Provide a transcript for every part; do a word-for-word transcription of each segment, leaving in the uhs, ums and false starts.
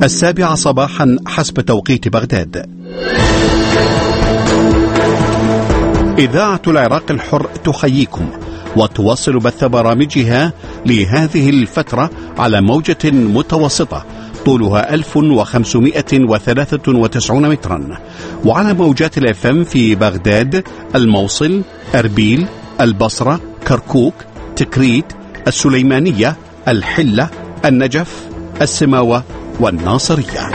السابعة صباحا حسب توقيت بغداد. إذاعة العراق الحر تحييكم وتواصل بث برامجها لهذه الفترة على موجة متوسطة طولها ألف وخمسمائة وثلاثة وتسعين مترا، وعلى موجات الاف ام في بغداد، الموصل، أربيل، البصرة، كركوك، تكريت، السليمانية، الحلة، النجف، السماوة والناصرية.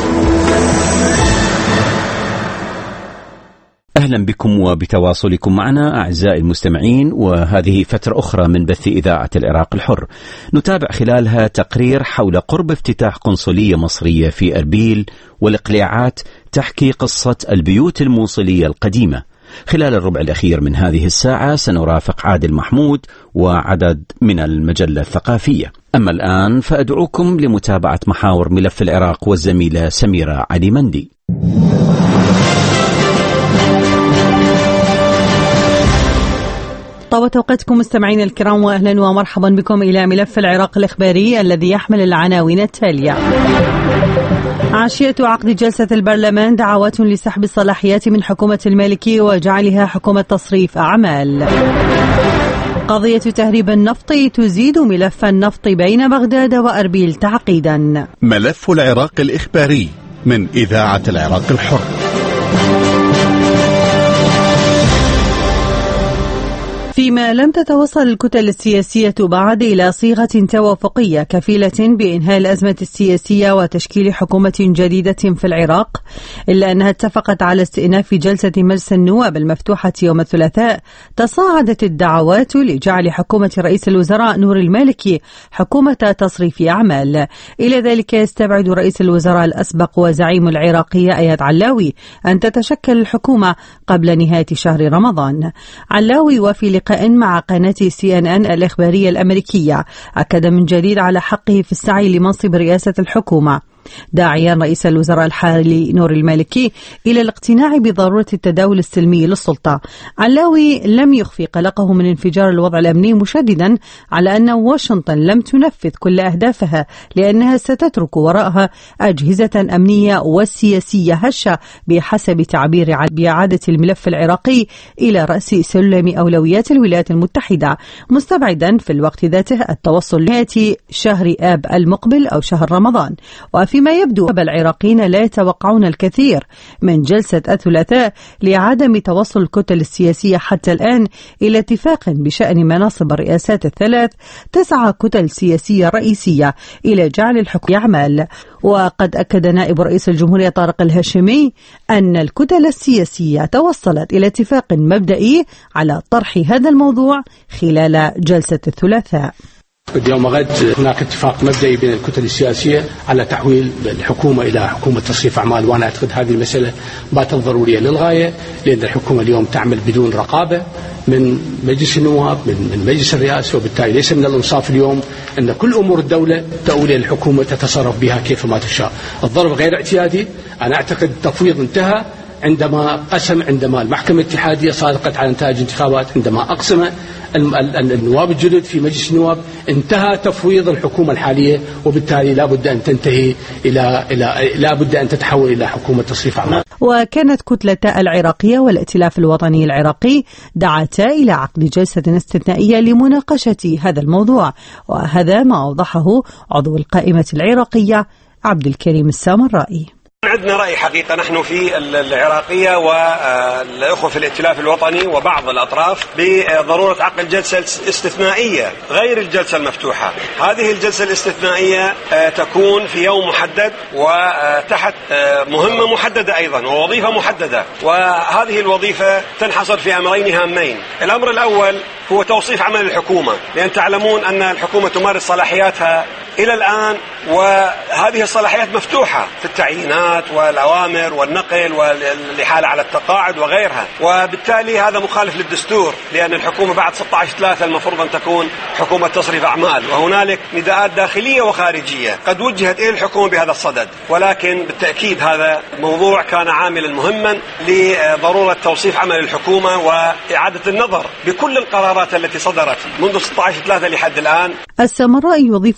أهلا بكم وبتواصلكم معنا أعزائي المستمعين، وهذه فترة أخرى من بث إذاعة العراق الحر نتابع خلالها تقرير حول قرب افتتاح قنصلية مصرية في أربيل والإقلاعات تحكي قصة البيوت الموصلية القديمة. خلال الربع الأخير من هذه الساعة سنرافق عادل محمود وعدد من المجلة الثقافية. أما الآن فأدعوكم لمتابعة محاور ملف العراق والزميلة سميرة علي مندي. طابت أوقاتكم مستمعين الكرام، وأهلا ومرحبا بكم إلى ملف العراق الإخباري الذي يحمل العناوين التالية. عشية عقد جلسة البرلمان دعوات لسحب الصلاحيات من حكومة المالكي وجعلها حكومة تصريف أعمال. قضية تهريب النفط تزيد ملف النفط بين بغداد وأربيل تعقيدا. ملف العراق الإخباري من إذاعة العراق الحر. فيما لم تتوصل الكتل السياسية بعد إلى صيغة توافقية كفيلة بإنهاء الأزمة السياسية وتشكيل حكومة جديدة في العراق، إلا أنها اتفقت على استئناف جلسة مجلس النواب المفتوحة يوم الثلاثاء، تصاعدت الدعوات لجعل حكومة رئيس الوزراء نور المالكي حكومة تصريف أعمال. إلى ذلك يستبعد رئيس الوزراء الأسبق وزعيم العراقية أياد علاوي أن تتشكل الحكومة قبل نهاية شهر رمضان. علاوي وفي لقاء مع قناة سي إن إن الإخبارية الأمريكية أكد من جديد على حقه في السعي لمنصب رئاسة الحكومة، داعيا رئيس الوزراء الحالي نور المالكي إلى الاقتناع بضرورة التداول السلمي للسلطة. علاوي لم يخفي قلقه من انفجار الوضع الأمني، مشددا على أن واشنطن لم تنفذ كل أهدافها لأنها ستترك وراءها أجهزة أمنية وسياسية هشة بحسب تعبير بإعادة الملف العراقي إلى رأس سلم أولويات الولايات المتحدة، مستبعدا في الوقت ذاته التوصل لنهاية شهر آب المقبل أو شهر رمضان. وفي فيما يبدو العراقيين لا يتوقعون الكثير من جلسة الثلاثاء لعدم توصل الكتل السياسية حتى الآن إلى اتفاق بشأن مناصب الرئاسات الثلاث. تسعى كتل سياسية رئيسية إلى جعل الحكم يعمل، وقد أكد نائب رئيس الجمهورية طارق الهاشمي أن الكتل السياسية توصلت إلى اتفاق مبدئي على طرح هذا الموضوع خلال جلسة الثلاثاء. اليوم غد هناك اتفاق مبدئي بين الكتل السياسية على تحويل الحكومة إلى حكومة تصريف أعمال، وأنا أعتقد هذه المسألة باتت ضرورية للغاية، لأن الحكومة اليوم تعمل بدون رقابة من مجلس النواب، من, من مجلس الرئاسة، وبالتالي ليس من الإنصاف اليوم أن كل أمور الدولة تؤول إلى الحكومة تتصرف بها كيفما تشاء. الضرب غير اعتيادي. أنا أعتقد التفويض انتهى عندما قسم عندما المحكمة الاتحادية صادقت على نتائج انتخابات، عندما أقسم النواب الجدد في مجلس النواب، انتهى تفويض الحكومة الحالية، وبالتالي لا بد أن تنتهي إلى إلى لا بد أن تتحول إلى حكومة تصريف أعمال. وكانت كتلة العراقية والائتلاف الوطني العراقي دعتا إلى عقد جلسة استثنائية لمناقشة هذا الموضوع، وهذا ما أوضحه عضو القائمة العراقية عبد الكريم السامرائي. عندنا رأي حقيقة نحن في العراقية والأخوة في الائتلاف الوطني وبعض الأطراف بضرورة عقد جلسة استثنائية غير الجلسة المفتوحة. هذه الجلسة الاستثنائية تكون في يوم محدد وتحت مهمة محددة أيضا ووظيفة محددة، وهذه الوظيفة تنحصر في أمرين هامين. الأمر الأول هو توصيف عمل الحكومة، لأن تعلمون أن الحكومة تمارس صلاحياتها إلى الآن، وهذه الصلاحيات مفتوحة في التعيينات والأوامر والنقل والإحالة على التقاعد وغيرها، وبالتالي هذا مخالف للدستور، لأن الحكومة بعد ستة عشر ثلاثة المفروض أن تكون حكومة تصريف أعمال، وهنالك نداءات داخلية وخارجية قد وجهت إلى الحكومة بهذا الصدد. ولكن بالتأكيد هذا موضوع كان عاملا مهما لضرورة توصيف عمل الحكومة وإعادة النظر بكل القرارات التي صدرت منذ ستة عشر ثلاثة لحد الآن. السامرائي يضيف أن الهدف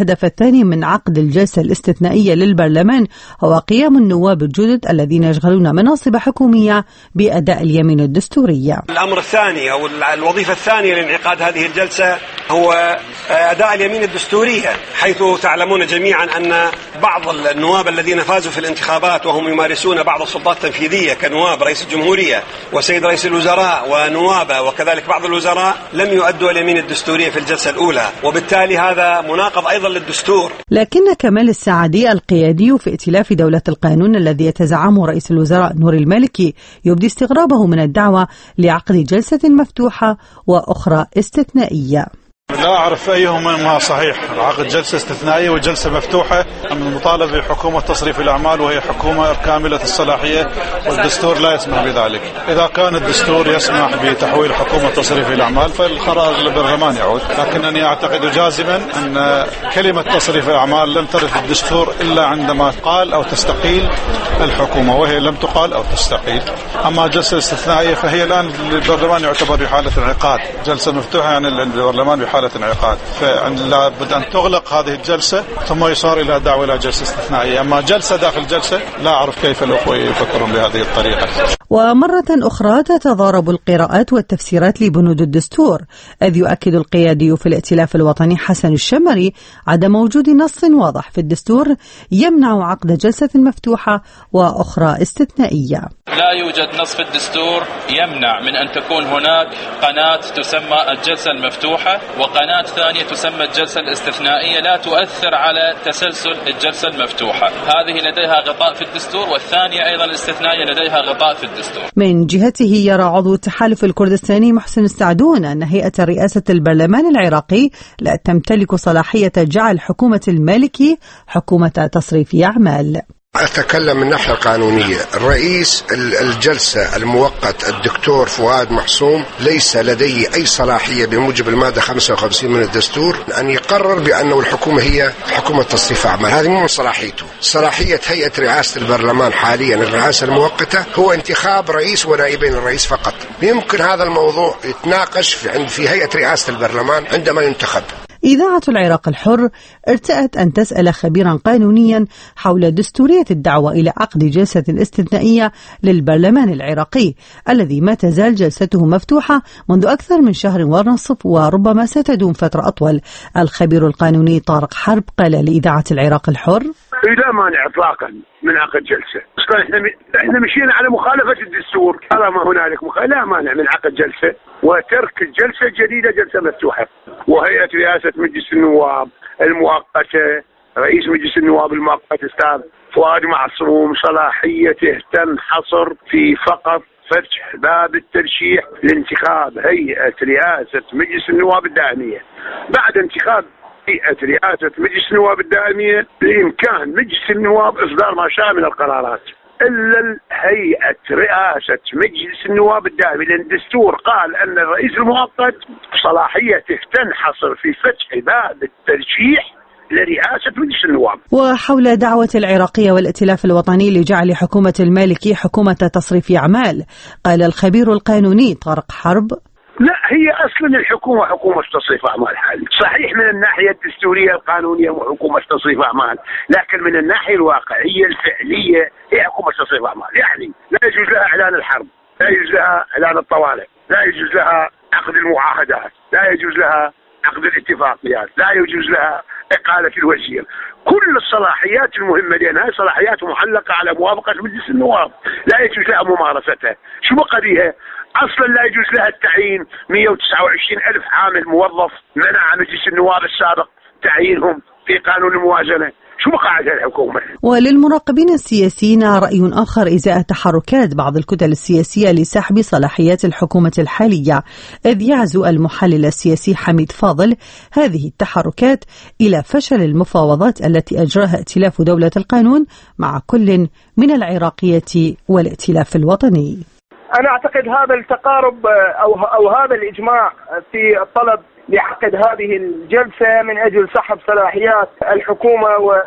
الهدف الثاني من عقد الجلسة الاستثنائية للبرلمان هو قيام النواب الجدد الذين يشغلون مناصب حكومية بأداء اليمين الدستورية. الأمر الثاني أو الوظيفة الثانية لانعقاد هذه الجلسة هو أداء اليمين الدستورية، حيث تعلمون جميعا أن بعض النواب الذين فازوا في الانتخابات وهم يمارسون بعض السلطات التنفيذية كنواب رئيس الجمهورية وسيد رئيس الوزراء ونوابه وكذلك بعض الوزراء لم يؤدوا اليمين الدستورية في الجلسة الأولى، وبالتالي هذا مناقض أيضا للدستور. لكن كمال السعدي القيادي في ائتلاف دولة القانون الذي يتزعمه رئيس الوزراء نور المالكي يبدي استغرابه من الدعوة لعقد جلسة مفتوحة وأخرى استثنائية. لا أعرف أيهما صحيح، عقد جلسة استثنائية وجلسة مفتوحة. من المطالب بحكومة تصريف الأعمال وهي حكومة كاملة الصلاحية والدستور لا يسمح بذلك. إذا كان الدستور يسمح بتحويل حكومة تصريف الأعمال فالقرار للبرلمان يعود، لكنني أعتقد جازما أن كلمة تصريف الأعمال لم ترد في الدستور إلا عندما قال أو تستقيل الحكومة، وهي لم تقال أو تستقيل. أما جلسة استثنائية فهي الآن البرلمان يعتبر بحالة انعقاد، جلسة مفتوحة يعني البرلمان بحالة انعقاد، فلا بد أن تغلق هذه الجلسة ثم يصار إلى دعوة إلى جلسة استثنائية. أما جلسة داخل جلسة لا أعرف كيف الأخوة يفكرون بهذه الطريقة. ومرة أخرى تتضارب القراءات والتفسيرات لبنود الدستور، إذ يؤكد القيادي في الائتلاف الوطني حسن الشمري عدم وجود نص واضح في الدستور يمنع عقد جلسة مفتوحة وأخرى استثنائية. لا يوجد نص في الدستور يمنع من أن تكون هناك قناة تسمى الجلسة المفتوحة وقناة ثانية تسمى الجلسة الاستثنائية لا تؤثر على تسلسل الجلسة المفتوحة. هذه لديها غطاء في الدستور، والثانية أيضا الاستثنائية لديها غطاء في الدستور. من جهته يرى عضو التحالف الكردستاني محسن السعدون أن هيئة رئاسة البرلمان العراقي لا تمتلك صلاحية جعل حكومة المالكي حكومة تصريف أعمال. أتكلم من الناحية القانونية. الرئيس الجلسة المؤقت الدكتور فؤاد محسوم ليس لديه أي صلاحية بموجب المادة خمسة وخمسين من الدستور أن يقرر بأنه الحكومة هي حكومة تصريف أعمال، هذه مو من صلاحيته. صلاحية هيئة رئاسة البرلمان حاليا الرئاسة المؤقتة هو انتخاب رئيس ونائبين الرئيس فقط. يمكن هذا الموضوع يتناقش في, في هيئة رئاسة البرلمان عندما ينتخب. إذاعة العراق الحر ارتأت أن تسأل خبيرا قانونيا حول دستورية الدعوة إلى عقد جلسة استثنائية للبرلمان العراقي الذي ما تزال جلسته مفتوحة منذ أكثر من شهر ونصف وربما ستدوم فترة أطول. الخبير القانوني طارق حرب قال لإذاعة العراق الحر: لا مانع إطلاقا من عقد جلسة. احنا احنا مشينا على مخالفة الدستور، طالما هنالك مخالفة لا مانع من عقد جلسة وترك الجلسة الجديدة جلسة مفتوحة. وهيئة رئاسة مجلس النواب المؤقتة، رئيس مجلس النواب المؤقت أستاذ فؤاد معصوم صلاحيته تنحصر في فقط فتح باب الترشيح لانتخاب هيئة رئاسة مجلس النواب الدائمية. بعد انتخاب هيئة رئاسة مجلس النواب الدائمية بإمكان مجلس النواب إصدار ما شاء من القرارات، إلا هيئة رئاسة مجلس النواب الدائمي، لأن الدستور قال أن الرئيس المؤقت صلاحيته تنحصر في فتح باب الترشيح لرئاسة مجلس النواب. وحول دعوة العراقية والائتلاف الوطني لجعل حكومة المالكي حكومة تصريف أعمال، قال الخبير القانوني طارق حرب: لا، هي أصلا الحكومة حكومة تصريف أعمال حالي، صحيح من الناحية الدستورية القانونية حكومة تصريف أعمال، لكن من الناحية الواقعية الفعلية هي حكومة تصريف أعمال. يعني لا يجوز لها إعلان الحرب، لا يجوز لها إعلان الطوارئ، لا يجوز لها عقد المعاهدات، لا يجوز لها عقد الاتفاقيات، لا يجوز لها إقالة الوزير. كل الصلاحيات المهمة لأن هذه صلاحيات معلقة على موافقة مجلس النواب، لا يجوز لها ممارستها. شو بقى بيها؟ أصلا لا يجوز لها التعيين مئة وتسعة وعشرين ألف عامل موظف منع مجلس النواب السابق تعيينهم في قانون الموازنة. شو بقى على الحكومة؟ وللمراقبين السياسيين رأي آخر إزاء تحركات بعض الكتل السياسية لسحب صلاحيات الحكومة الحالية، إذ يعزو المحلل السياسي حميد فاضل هذه التحركات إلى فشل المفاوضات التي أجراها ائتلاف دولة القانون مع كل من العراقية والائتلاف الوطني. أنا أعتقد هذا التقارب أو أو هذا الإجماع في الطلب لعقد هذه الجلسة من أجل سحب صلاحيات الحكومة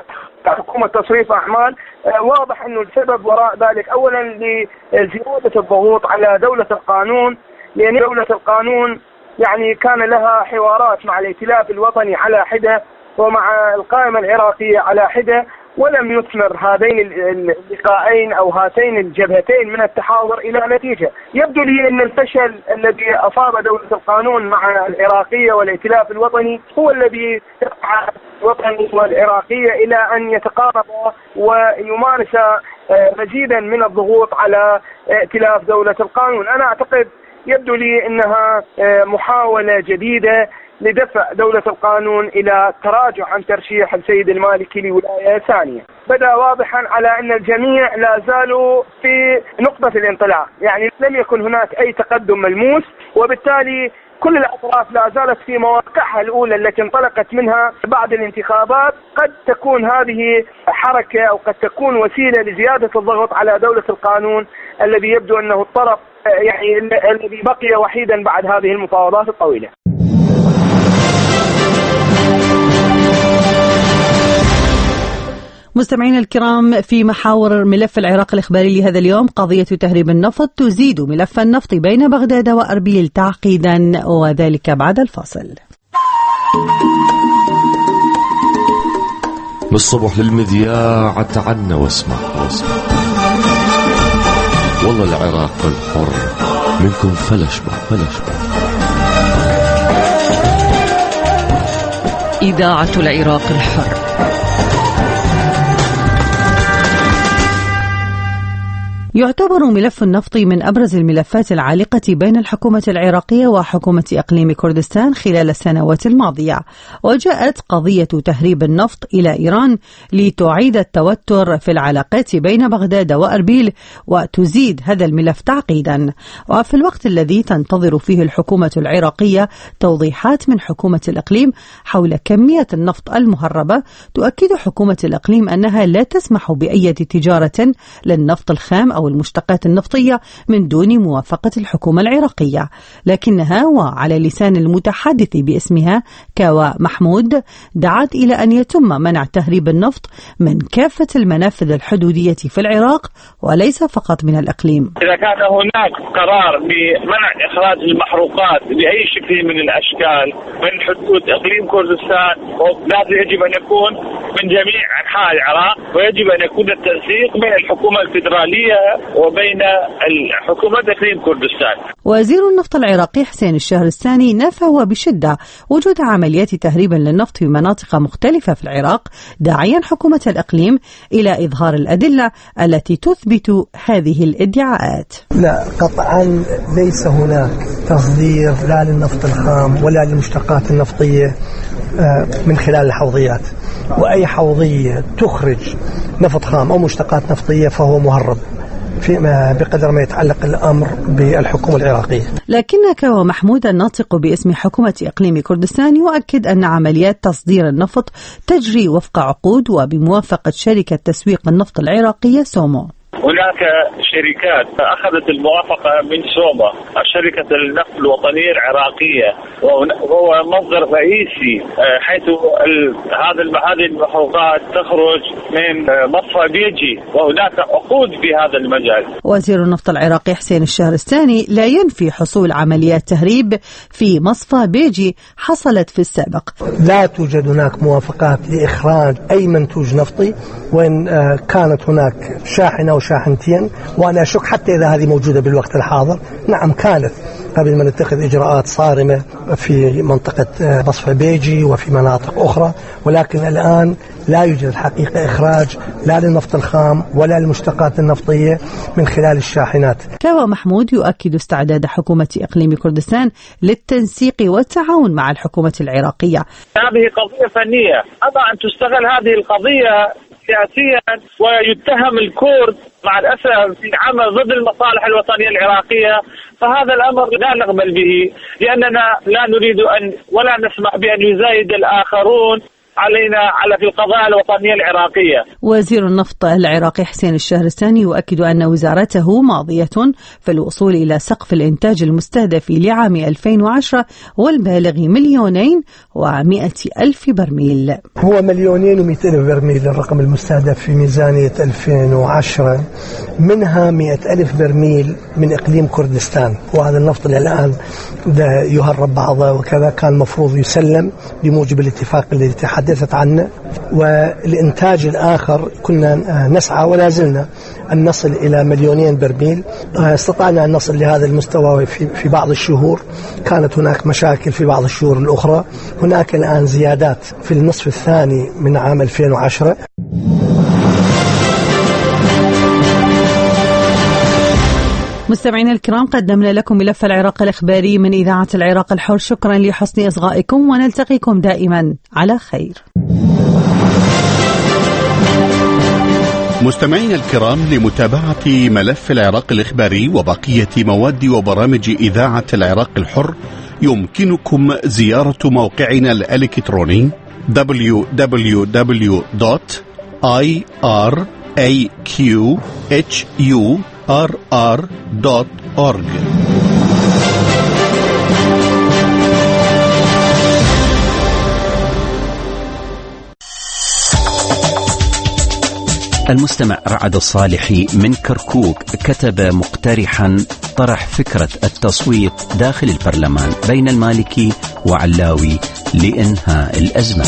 وحكومة تصريف أعمال، واضح أنه السبب وراء ذلك أولا لزيادة الضغوط على دولة القانون، لأن دولة القانون يعني كان لها حوارات مع الائتلاف الوطني على حدة ومع القائمة العراقية على حدة، ولم يثمر هذين اللقاءين أو هاتين الجبهتين من التحاور إلى نتيجة. يبدو لي أن الفشل الذي أصاب دولة القانون مع العراقية والائتلاف الوطني هو الذي دفع الوطني والعراقية إلى أن يتقاربا ويمارس مزيدا من الضغوط على ائتلاف دولة القانون. أنا أعتقد يبدو لي أنها محاولة جديدة لدفع دولة القانون إلى التراجع عن ترشيح السيد المالكي لولاية ثانية. بدأ واضحا على أن الجميع لا زالوا في نقطة الانطلاق، يعني لم يكن هناك أي تقدم ملموس، وبالتالي كل الأطراف لا زالت في مواقعها الأولى التي انطلقت منها بعد الانتخابات. قد تكون هذه حركة أو قد تكون وسيلة لزيادة الضغط على دولة القانون الذي يبدو أنه الطرف يعني الذي بقي وحيدا بعد هذه المفاوضات الطويلة. مستمعينا الكرام، في محاور ملف العراق الإخباري لهذا اليوم، قضية تهريب النفط تزيد ملف النفط بين بغداد وأربيل تعقيدا، وذلك بعد الفاصل. من الصبح للمذياع عنا واسمع واسمع والله العراق الحر منكم فلشبع فلشبع. إذاعة العراق الحر. يعتبر ملف النفط من أبرز الملفات العالقة بين الحكومة العراقية وحكومة إقليم كردستان خلال السنوات الماضية، وجاءت قضية تهريب النفط إلى إيران لتعيد التوتر في العلاقات بين بغداد وأربيل وتزيد هذا الملف تعقيدا. وفي الوقت الذي تنتظر فيه الحكومة العراقية توضيحات من حكومة الإقليم حول كمية النفط المهربة، تؤكد حكومة الإقليم أنها لا تسمح بأي تجارة للنفط الخام أو المشتقات النفطية من دون موافقة الحكومة العراقية، لكنها وعلى لسان المتحدث باسمها كاوا محمود دعت إلى أن يتم منع تهريب النفط من كافة المنافذ الحدودية في العراق وليس فقط من الإقليم. إذا كان هناك قرار بمنع إخراج المحروقات بأي شكل من الأشكال من حدود إقليم كردستان، لازم يجب أن يكون من جميع أنحاء العراق، ويجب أن يكون التنسيق بين الحكومة الفيدرالية وبين حكومة إقليم كردستان. وزير النفط العراقي حسين الشهرستاني نفى بشدة وجود عمليات تهريب للنفط في مناطق مختلفة في العراق، داعيا حكومة الإقليم إلى إظهار الأدلة التي تثبت هذه الادعاءات. لا، قطعا ليس هناك تصدير لا للنفط الخام ولا للمشتقات النفطية من خلال الحوضيات، وأي حوضية تخرج نفط خام أو مشتقات نفطية فهو مهرب فيما بقدر ما يتعلق الأمر بالحكومة العراقية. لكن كاوا محمود الناطق باسم حكومة إقليم كردستان يؤكد أن عمليات تصدير النفط تجري وفق عقود وبموافقة شركة تسويق النفط العراقية سومو. هناك شركات أخذت الموافقة من سوما، شركة النفط الوطنية العراقية، وهو مصدر رئيسي حيث هذا هذه المحروقات تخرج من مصفى بيجي، وهناك عقود في هذا المجال. وزير النفط العراقي حسين الشهرستاني لا ينفي حصول عمليات تهريب في مصفى بيجي حصلت في السابق. لا توجد هناك موافقات لإخراج أي منتوج نفطي، وإن كانت هناك شاحنة وشاحنتين، وأنا أشك حتى إذا هذه موجودة بالوقت الحاضر. نعم كانت قبل ما نتخذ إجراءات صارمة في منطقة مصفى بيجي وفي مناطق أخرى، ولكن الآن لا يوجد الحقيقة إخراج لا للنفط الخام ولا للمشتقات النفطية من خلال الشاحنات. كاوا محمود يؤكد استعداد حكومة إقليم كردستان للتنسيق والتعاون مع الحكومة العراقية. هذه قضية فنية، أما أن تستغل هذه القضية سياسيا ويتهم الكرد مع الأسف في عمل ضد المصالح الوطنية العراقية، فهذا الأمر لا نقبل به، لأننا لا نريد أن ولا نسمح بأن يزايد الآخرون علينا على في القضايا الوطنية العراقية. وزير النفط العراقي حسين الشهرستاني يؤكد أن وزارته ماضية في الوصول إلى سقف الإنتاج المستهدف لعام ألفين وعشرة والبالغ مليونين ومائة ألف برميل. هو مليونين ومائة ألف برميل الرقم المستهدف في ميزانية ألفين وعشرة، منها مائة ألف برميل من إقليم كردستان، وهذا النفط اللي الآن يهرب بعضه وكذا كان مفروض يسلم بموجب الاتفاق الذي تحدث تحدثت عنه، والإنتاج الآخر كنا نسعى ولا زلنا أن نصل إلى مليونين برميل. استطعنا أن نصل لهذا المستوى في بعض الشهور، كانت هناك مشاكل في بعض الشهور الأخرى. هناك الآن زيادات في النصف الثاني من عام ألفين وعشرة. مستمعينا الكرام، قدمنا لكم ملف العراق الإخباري من إذاعة العراق الحر. شكرا لحسن إصغائكم، ونلتقيكم دائما على خير. مستمعينا الكرام، لمتابعة ملف العراق الإخباري وبقية مواد وبرامج إذاعة العراق الحر يمكنكم زيارة موقعنا الإلكتروني دبليو دبليو دبليو دوت آي آر إيه كيو إتش يو آر آر دوت أورج. المستمع رعد الصالحي من كركوك كتب مقترحا طرح فكرة التصويت داخل البرلمان بين المالكي وعلاوي لإنهاء الأزمة.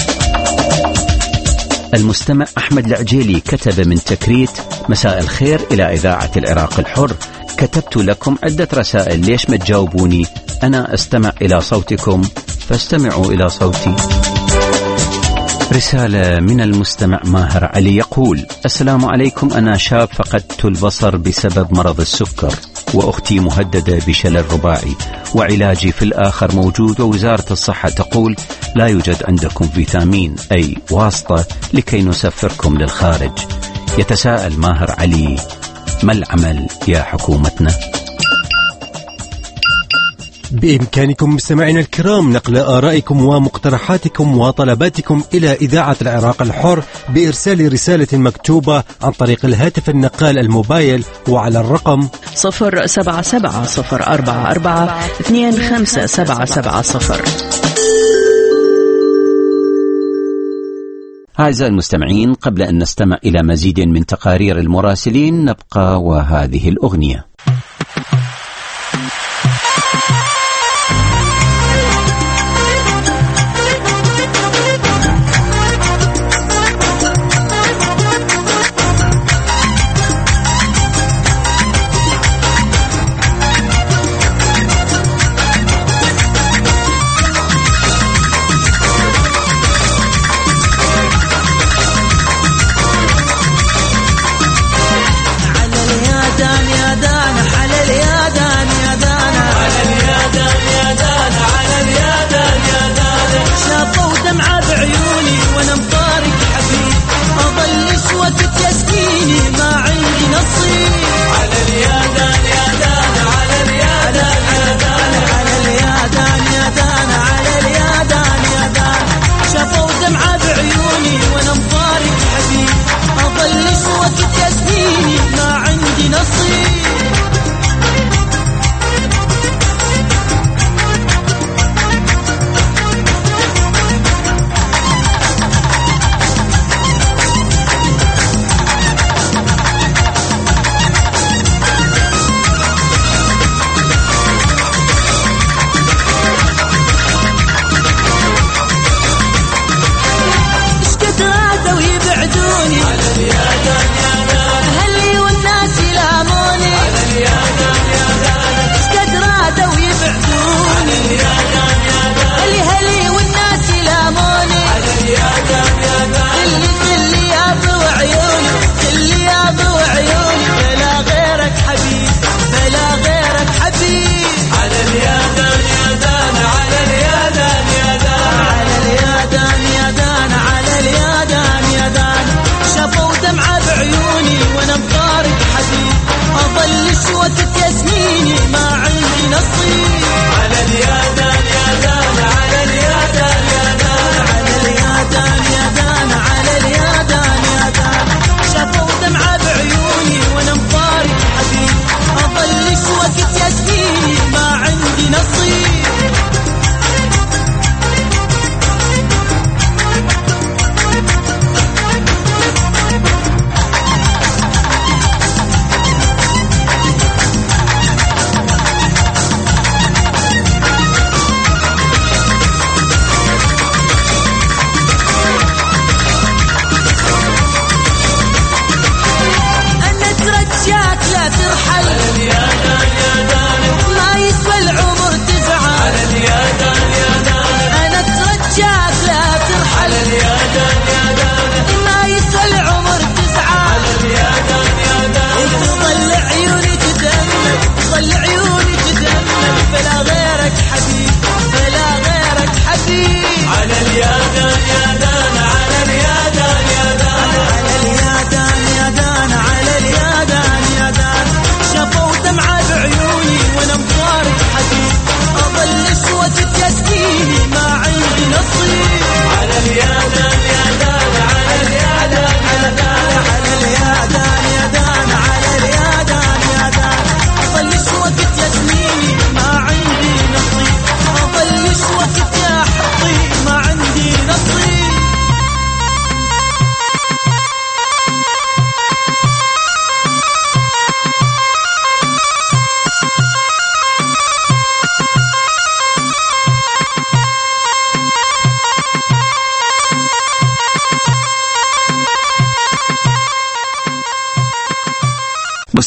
المستمع أحمد العجيلي كتب من تكريت: مساء الخير إلى إذاعة العراق الحر، كتبت لكم عدة رسائل، ليش ما تجاوبوني؟ أنا أستمع إلى صوتكم فاستمعوا إلى صوتي. رسالة من المستمع ماهر علي يقول: السلام عليكم، أنا شاب فقدت البصر بسبب مرض السكر، وأختي مهددة بشلل رباعي، وعلاجي في الآخر موجود، ووزارة الصحة تقول لا يوجد عندكم فيتامين أي واسطة لكي نسفركم للخارج. يتساءل ماهر علي: ما العمل يا حكومتنا؟ بإمكانكم مستمعينا الكرام نقل آرائكم ومقترحاتكم وطلباتكم إلى إذاعة العراق الحر بإرسال رسالة مكتوبة عن طريق الهاتف النقال الموبايل وعلى الرقم صفر سبعة سبعة صفر أربعة أربعة اثنين خمسة سبعة سبعة صفر. أعزائي المستمعين، قبل أن نستمع إلى مزيد من تقارير المراسلين نبقى وهذه الأغنية. على اليدان يدان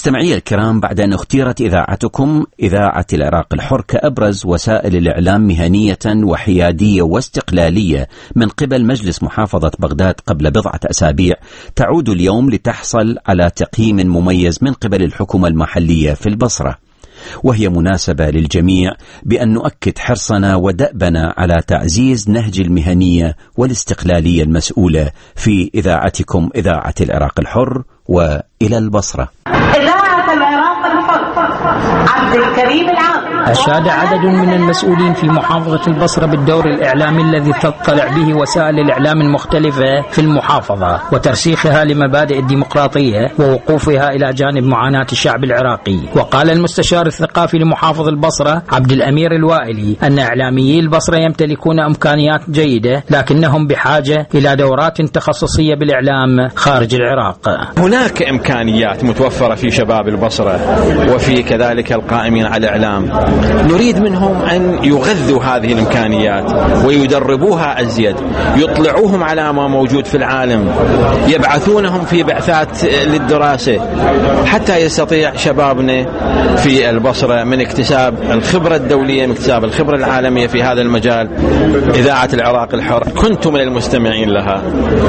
مستمعي الكرام، بعد أن اختيرت إذاعتكم إذاعة العراق الحر كأبرز وسائل الإعلام مهنية وحيادية واستقلالية من قبل مجلس محافظة بغداد قبل بضعة أسابيع، تعود اليوم لتحصل على تقييم مميز من قبل الحكومة المحلية في البصرة، وهي مناسبة للجميع بأن نؤكد حرصنا ودأبنا على تعزيز نهج المهنية والاستقلالية المسؤولة في إذاعتكم إذاعة العراق الحر. وإلى البصرة. إذاعة العراق الحر، عبد الكريم العامري. أشاد عدد من المسؤولين في محافظة البصرة بالدور الإعلامي الذي تطلع به وسائل الإعلام المختلفة في المحافظة وترسيخها لمبادئ الديمقراطية ووقوفها إلى جانب معاناة الشعب العراقي. وقال المستشار الثقافي لمحافظ البصرة عبد الأمير الوائلي أن إعلاميي البصرة يمتلكون إمكانيات جيدة، لكنهم بحاجة إلى دورات تخصصية بالإعلام خارج العراق. هناك إمكانيات متوفرة في شباب البصرة وفي كذلك القائمين على الإعلام، نريد منهم أن يغذوا هذه الإمكانيات ويدربوها أزيد، يطلعوهم على ما موجود في العالم، يبعثونهم في بعثات للدراسة حتى يستطيع شبابنا في البصرة من اكتساب الخبرة الدولية، من اكتساب الخبرة العالمية في هذا المجال. إذاعة العراق الحر كنت من المستمعين لها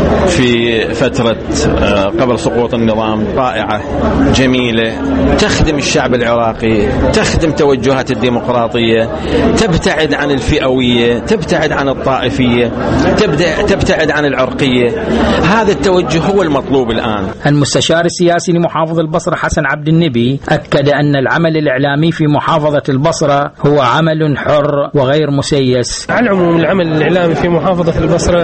في فترة قبل سقوط النظام، رائعة جميلة، تخدم الشعب العراقي، تخدم توجهات الديمقراطية، تبتعد عن الفئوية، تبتعد عن الطائفية، تبتعد عن العرقية. هذا التوجه هو المطلوب الآن. المستشار السياسي لمحافظة البصرة حسن عبد النبي أكد أن العمل الإعلامي في محافظة البصرة هو عمل حر وغير مسيس. على العموم العمل الإعلامي في محافظة البصرة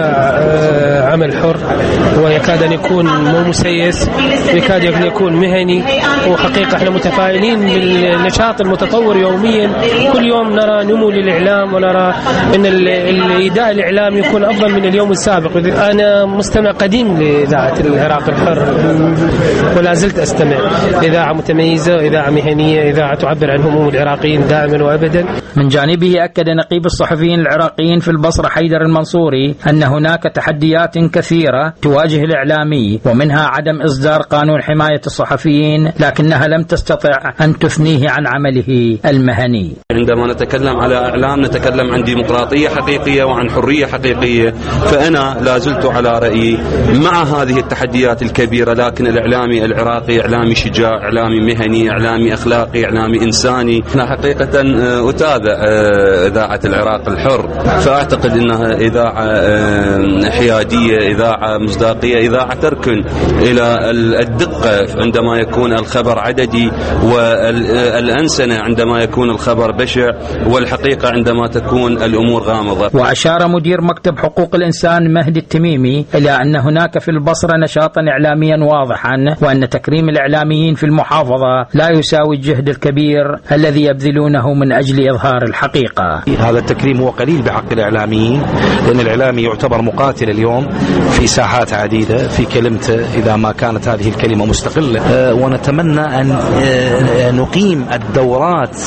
عمل حر ويكاد أن يكون مو مسيس، يكاد أن يكون مهني، وحقيقة احنا متفائلين بالنشاط المتطور يوميا. كل يوم نرى نمو للإعلام ونرى أن الإداء الإعلامي يكون أفضل من اليوم السابق. أنا مستمع قديم لإذاعة العراق الحر ولا زلت أستمع. إذاعة متميزة، إذاعة مهنية، إذاعة تعبر عن هموم العراقيين دائما وأبدا. من جانبه أكد نقيب الصحفيين العراقيين في البصرة حيدر المنصوري أن هناك تحديات كثيرة تواجه الإعلامي، ومنها عدم إصدار قانون حماية الصحفيين، لكنها لم تستطع أن تثنيه عن عمله المهني. عندما نتكلم على إعلام نتكلم عن ديمقراطية حقيقية وعن حرية حقيقية، فأنا لا زلت على رأيي مع هذه التحديات الكبيرة، لكن الإعلامي العراقي إعلامي شجاع، إعلامي مهني، إعلامي أخلاقي، إعلامي إنساني. أنا حقيقة أتابع إذاعة العراق الحر، فأعتقد أنها إذاعة حيادية، إذاعة مصداقية، إذاعة تركن إلى الدقة عندما يكون الخبر عددي، والأنسنة عندما يكون الخبر بشع، والحقيقة عندما تكون الأمور غامضة. وأشار مدير مكتب حقوق الإنسان مهدي التميمي إلى أن هناك في البصرة نشاطا إعلاميا واضحا، وأن تكريم الإعلاميين في المحافظة لا يساوي الجهد الكبير الذي يبذلونه من أجل إظهار الحقيقة. هذا التكريم هو قليل بحق الإعلاميين، لأن الإعلامي يعتبر مقاتل اليوم في ساحات عديدة في كلمته إذا ما كانت هذه الكلمة مستقلة. أه ونتمنى أن أه نقيم الدورات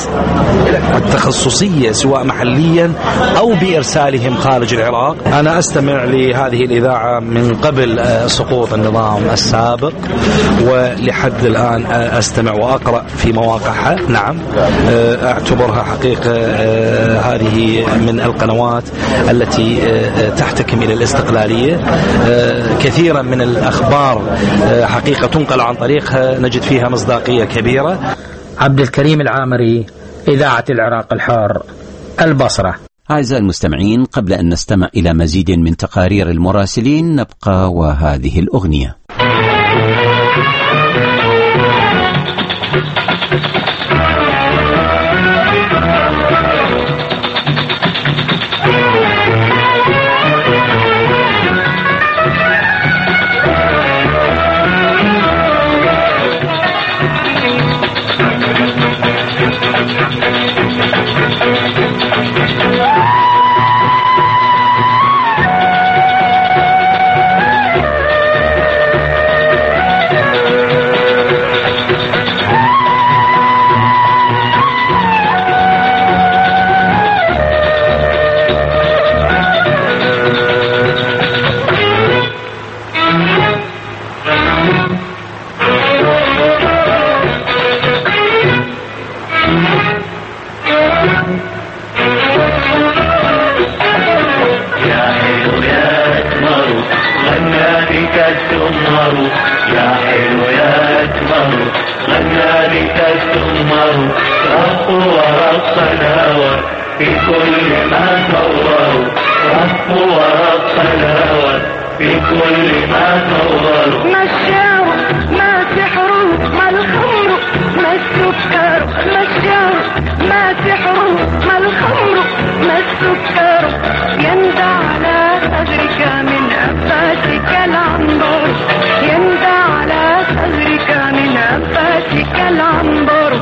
التخصصية سواء محليا أو بإرسالهم خارج العراق. أنا أستمع لهذه الإذاعة من قبل أه سقوط النظام السابق، ولحد الآن أه أستمع وأقرأ في مواقعها. نعم أه أعتبرها حقيقة أه هذه من القنوات التي أه تحتكم إلى الاستقلالية. أه كثيرا من الأخبار أه حقيقة تنقل عن طريقها، نجد فيها مصداقية كبيرة. عبد الكريم العامري، إذاعة العراق الحر، البصرة. أعزائي المستمعين، قبل أن نستمع إلى مزيد من تقارير المراسلين نبقى وهذه الأغنية. السمر يا حلو يا أسمر غنى بك السمر رق ورقنا في كل ما صوروا رق ورقنا في كل ما صوروا ما الشعر ما سحر ما الخمر ما السكر ما الشعر ما سحر ما الخمر ما السكر يندى على صدرك من أنفاسك العنبر يندى على صدرك من أنفاسك العنبر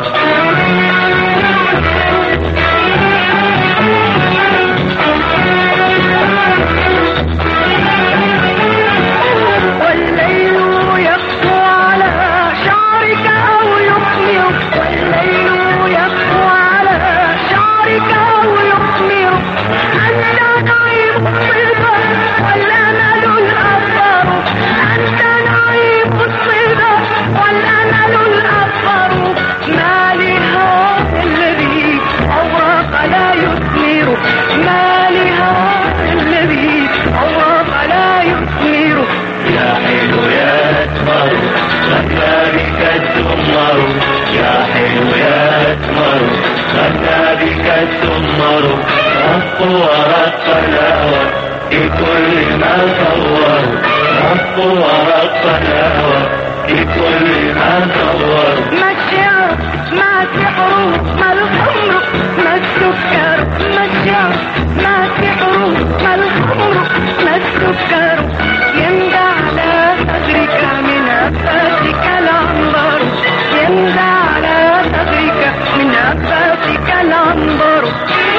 والليل يخفو على شعرك أو يخمر والليل يخفو على شعرك أو يخمر أنت نعيم الصبا والأمل الأكبر أنت نعيم الصبا والأمل الأكبر ما لهذا الذي أوراق لا يثمر ما لهذا الذي أوراق لا يثمر يا حلو يا أسمر غنى بك السمر يا حلو يا أسمر غنى بك السمر رق ورقنا في كل ما صوروا رق ورقنا في كل ما صوروا ما الشعر ما سحر ما الخمر ما السكر ما الشعر ما سحر ما الخمر ما السكر يندى على صدرك من أنفاسك العنبر يندى على صدرك من أنفاسك العنبر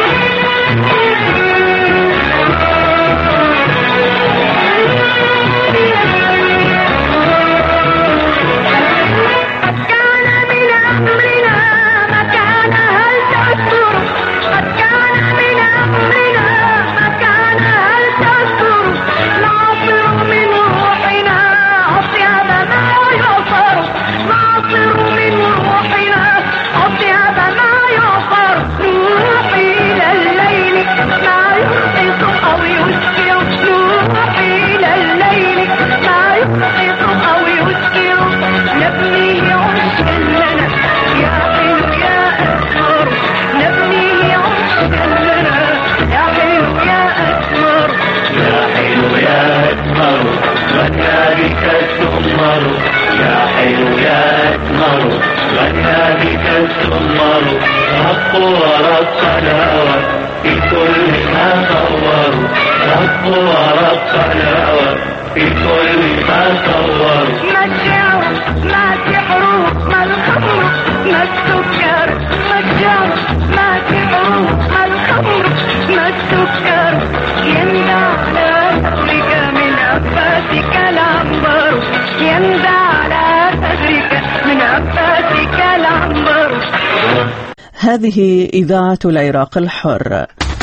قد كان من أمرنا مكان هل تذكر قد كان من أمرنا مكان هل تذكر نعصر من روحنا أطيب ما يعصر نعصر من روحنا أطيب ما يعصر نوحي إلى الليل ما يوقظ أو يسكر نوحي إلى الليل ما يوقظ أو يسكر نبني عشقا لنا يا حلو يا أسمر نبني عشقا لنا يا حلو يا أسمر يا حلو يا أسمر غنى بك السمر يا حلو يا أسمر غنى بك السمر رق ورقنا في كل ما صوروا رق ورقنا في كل ما صوروا ما الشعر ما سحر ما الخمر ما السكر ما الشعر ما سحر ما الخمر ما السكر يندى على صدرك من أنفاسك العنبر يندى على صدرك من أنفاسك العنبر. هذه إذاعة العراق الحر.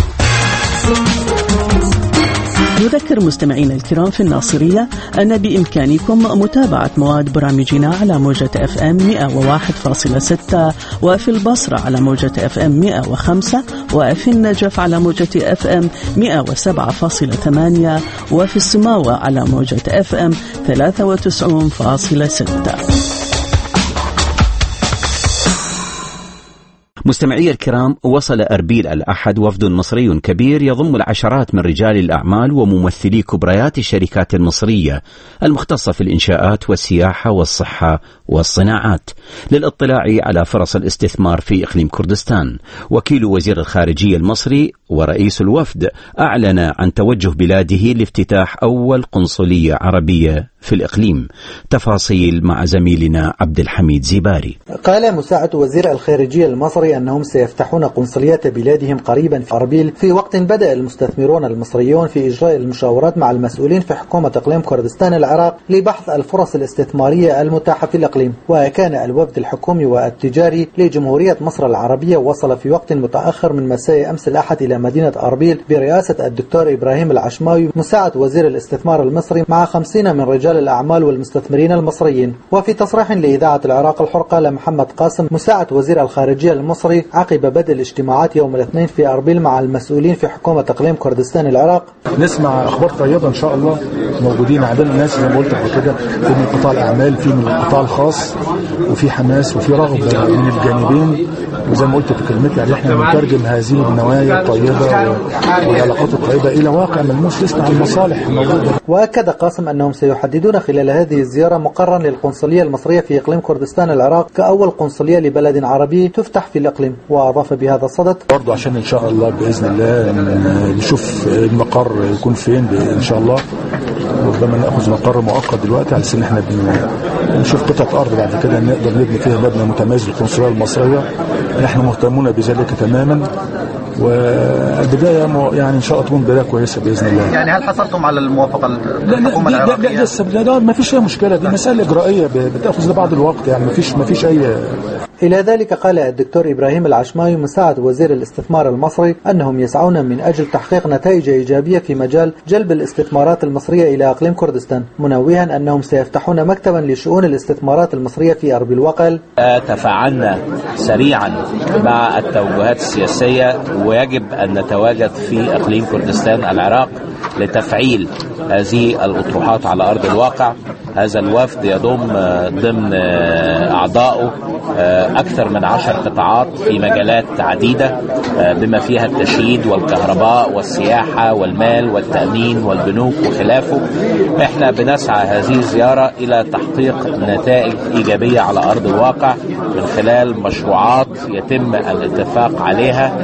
نذكر مستمعينا الكرام في الناصرية أن بإمكانكم متابعة مواد برامجنا على موجة اف ام مئة وواحد فاصلة ستة وفي البصرة على موجة اف ام مئة وخمسة وفي النجف على موجة اف ام مئة وسبعة فاصلة ثمانية وفي السماوة على موجة اف ام ثلاثة وتسعين فاصلة ستة. مستمعي الكرام، وصل أربيل الأحد وفد مصري كبير يضم العشرات من رجال الأعمال وممثلي كبريات الشركات المصرية المختصة في الإنشاءات والسياحة والصحة والصناعات للاطلاع على فرص الاستثمار في إقليم كردستان. وكيل وزير الخارجية المصري ورئيس الوفد أعلن عن توجه بلاده لافتتاح أول قنصلية عربية في الإقليم. تفاصيل مع زميلنا عبد الحميد زيباري. قال مساعد وزير الخارجية المصري أنهم سيفتحون قنصليات بلادهم قريبا في أربيل، في وقت بدأ المستثمرون المصريون في إجراء المشاورات مع المسؤولين في حكومة إقليم كردستان العراق لبحث الفرص الاستثمارية المتاحة في الإقليم. وكان الوفد الحكومي والتجاري لجمهورية مصر العربية وصل في وقت متأخر من مساء أمس الأحد إلى إلى مدينة أربيل برئاسة الدكتور إبراهيم العشماوي مساعد وزير الاستثمار المصري مع خمسين من رجال الأعمال والمستثمرين المصريين. وفي تصريح لإذاعة العراق الحر قال محمد قاسم مساعد وزير الخارجية المصري عقب بدء الاجتماعات يوم الاثنين في أربيل مع المسؤولين في حكومة إقليم كردستان العراق: نسمع أخبار طيبة إن شاء الله. موجودين عدد الناس زي ما قلت قبل كده، في من قطاع الأعمال، في من القطاع الخاص، وفي حماس وفي رغبة من الجانبين. وزي ما قلت في كلمتي يعني احنا نترجم هذه النوايا الطيبة والعلاقات الطيبة إلى واقع ملموس يصنع المصالح الموجودة. وأكد قاسم أنهم سيحددون خلال هذه الزيارة مقرا للقنصلية المصرية في إقليم كردستان العراق كأول قنصلية لبلد عربي تفتح في الإقليم. وأضاف بهذا الصدد: برضه عشان إن شاء الله بإذن الله نشوف المقر يكون فين إن شاء الله. ربما نأخذ مقر مؤقت دلوقتي على أساس إن احنا بنشوف قطعة أرض بعد كده نقدر نبني فيها مبنى متميز للقنصلية المصرية. نحن مهتمون بذلك تماما، والبداية يعني إن شاء الله تكون بداية كويسة بإذن الله. يعني هل حصلتم على الموافقة الحكومة العراقية؟ لا لسه، لا ما فيش أي مشكلة، دي مسألة إجرائية بتأخذ لبعض الوقت، يعني ما فيش ما فيش أي. إلى ذلك قال الدكتور إبراهيم العشماوي مساعد وزير الاستثمار المصري أنهم يسعون من أجل تحقيق نتائج إيجابية في مجال جلب الاستثمارات المصرية إلى إقليم كردستان، منوها أنهم سيفتحون مكتبا لشؤون الاستثمارات المصرية في أربيل وقال: تفاعلنا سريعا مع التوجهات السياسية، ويجب أن نتواجد في إقليم كردستان العراق لتفعيل هذه الأطروحات على أرض الواقع. هذا الوفد يضم ضمن أعضائه أكثر من عشر قطاعات في مجالات عديدة بما فيها التشييد والكهرباء والسياحة والمال والتأمين والبنوك وخلافه. احنا بنسعى هذه الزيارة إلى تحقيق نتائج إيجابية على أرض الواقع من خلال مشروعات يتم الاتفاق عليها،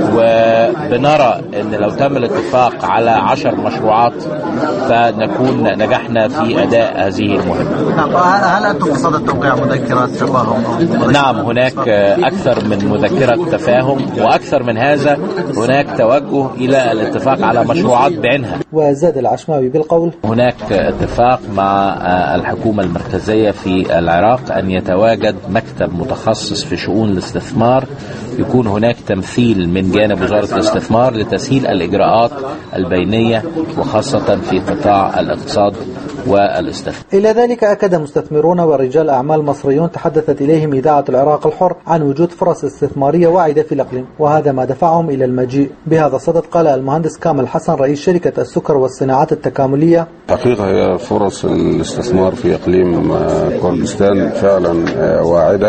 وبنرى أن لو تم الاتفاق على عشر مشروعات فنكون نجحنا في أداء هذه المهمة. هل أنتم في صدد توقيع مذكرات تفاهم؟ نعم، هناك أكثر من مذكرة تفاهم، وأكثر من هذا هناك توجه إلى الاتفاق على مشروعات بعينها. وزاد العشماوي بالقول: هناك اتفاق مع الحكومة المركزية في العراق أن يتواجد مكتب متخصص في شؤون الاستثمار، يكون هناك تمثيل من جانب وزارة الاستثمار لتسهيل الإجراءات البينية وخاصة في قطاع الاقتصاد والاستثمار. إلى ذلك أكد مستثمرون ورجال أعمال مصريون تحدثت إليهم إذاعة العراق الحر عن وجود فرص استثمارية واعدة في الإقليم، وهذا ما دفعهم إلى المجيء. بهذا الصدد قال المهندس كامل حسن رئيس شركة السكر والصناعات التكاملية: حقيقة هي فرص الاستثمار في إقليم كردستان فعلا واعدة،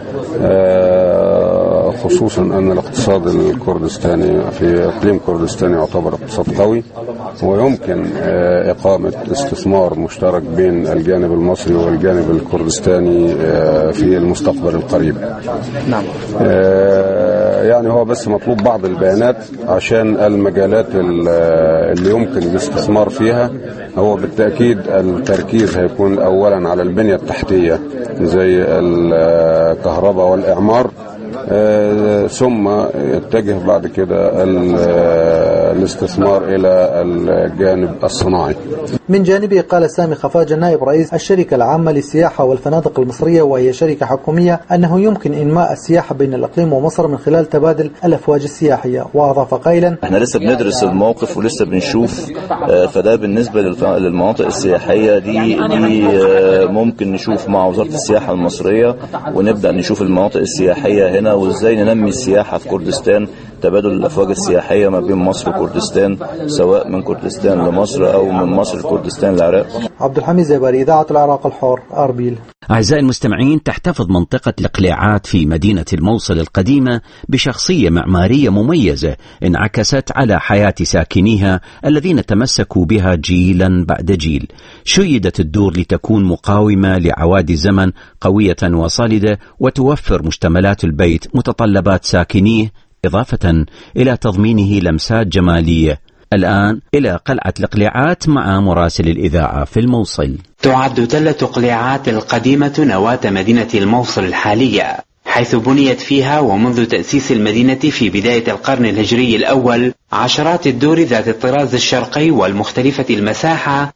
خصوصا أن الاقتصاد الكردستاني في إقليم كردستان يعتبر اقتصاد قوي، ويمكن إقامة استثمار مشترك بين الجانب المصري والجانب الكردستاني في المستقبل القريب. نعم. يعني هو بس مطلوب بعض البيانات عشان المجالات اللي يمكن الاستثمار فيها. هو بالتأكيد التركيز هيكون أولا على البنية التحتية زي الكهرباء والإعمار، آه ثم يتجه بعد كده الاستثمار إلى الجانب الصناعي. من جانبه قال سامي خفاجة نائب رئيس الشركة العامة للسياحة والفنادق المصرية وهي شركة حكومية أنه يمكن إنماء السياحة بين الإقليم ومصر من خلال تبادل الأفواج السياحية. وأضاف قائلا: احنا لسه بندرس الموقف ولسه بنشوف، فده بالنسبة للمناطق السياحية دي, دي ممكن نشوف مع وزارة السياحة المصرية ونبدأ نشوف المناطق السياحية هنا وإزاي ننمي السياحة في كردستان، تبادل الأفواج السياحية ما بين مصر وكردستان، سواء من كردستان لمصر أو من مصر لكردستان العراق. عبد الحميد زباري، إذاعة العراق الحر، أربيل. أعزائي المستمعين، تحتفظ منطقة الإقلاعات في مدينة الموصل القديمة بشخصية معمارية مميزة انعكست على حياة ساكنيها الذين تمسكوا بها جيلا بعد جيل. شيدت الدور لتكون مقاومة لعوادي الزمن، قوية وصلدة، وتوفر مشتملات البيت متطلبات ساكنيه، إضافة إلى تضمينه لمسات جمالية. الآن إلى قلعة الإقلاعات مع مراسل الإذاعة في الموصل. تعد تلة إقلاعات القديمة نواة مدينة الموصل الحالية، حيث بنيت فيها ومنذ تأسيس المدينة في بداية القرن الهجري الأول عشرات الدور ذات الطراز الشرقي والمختلفة المساحة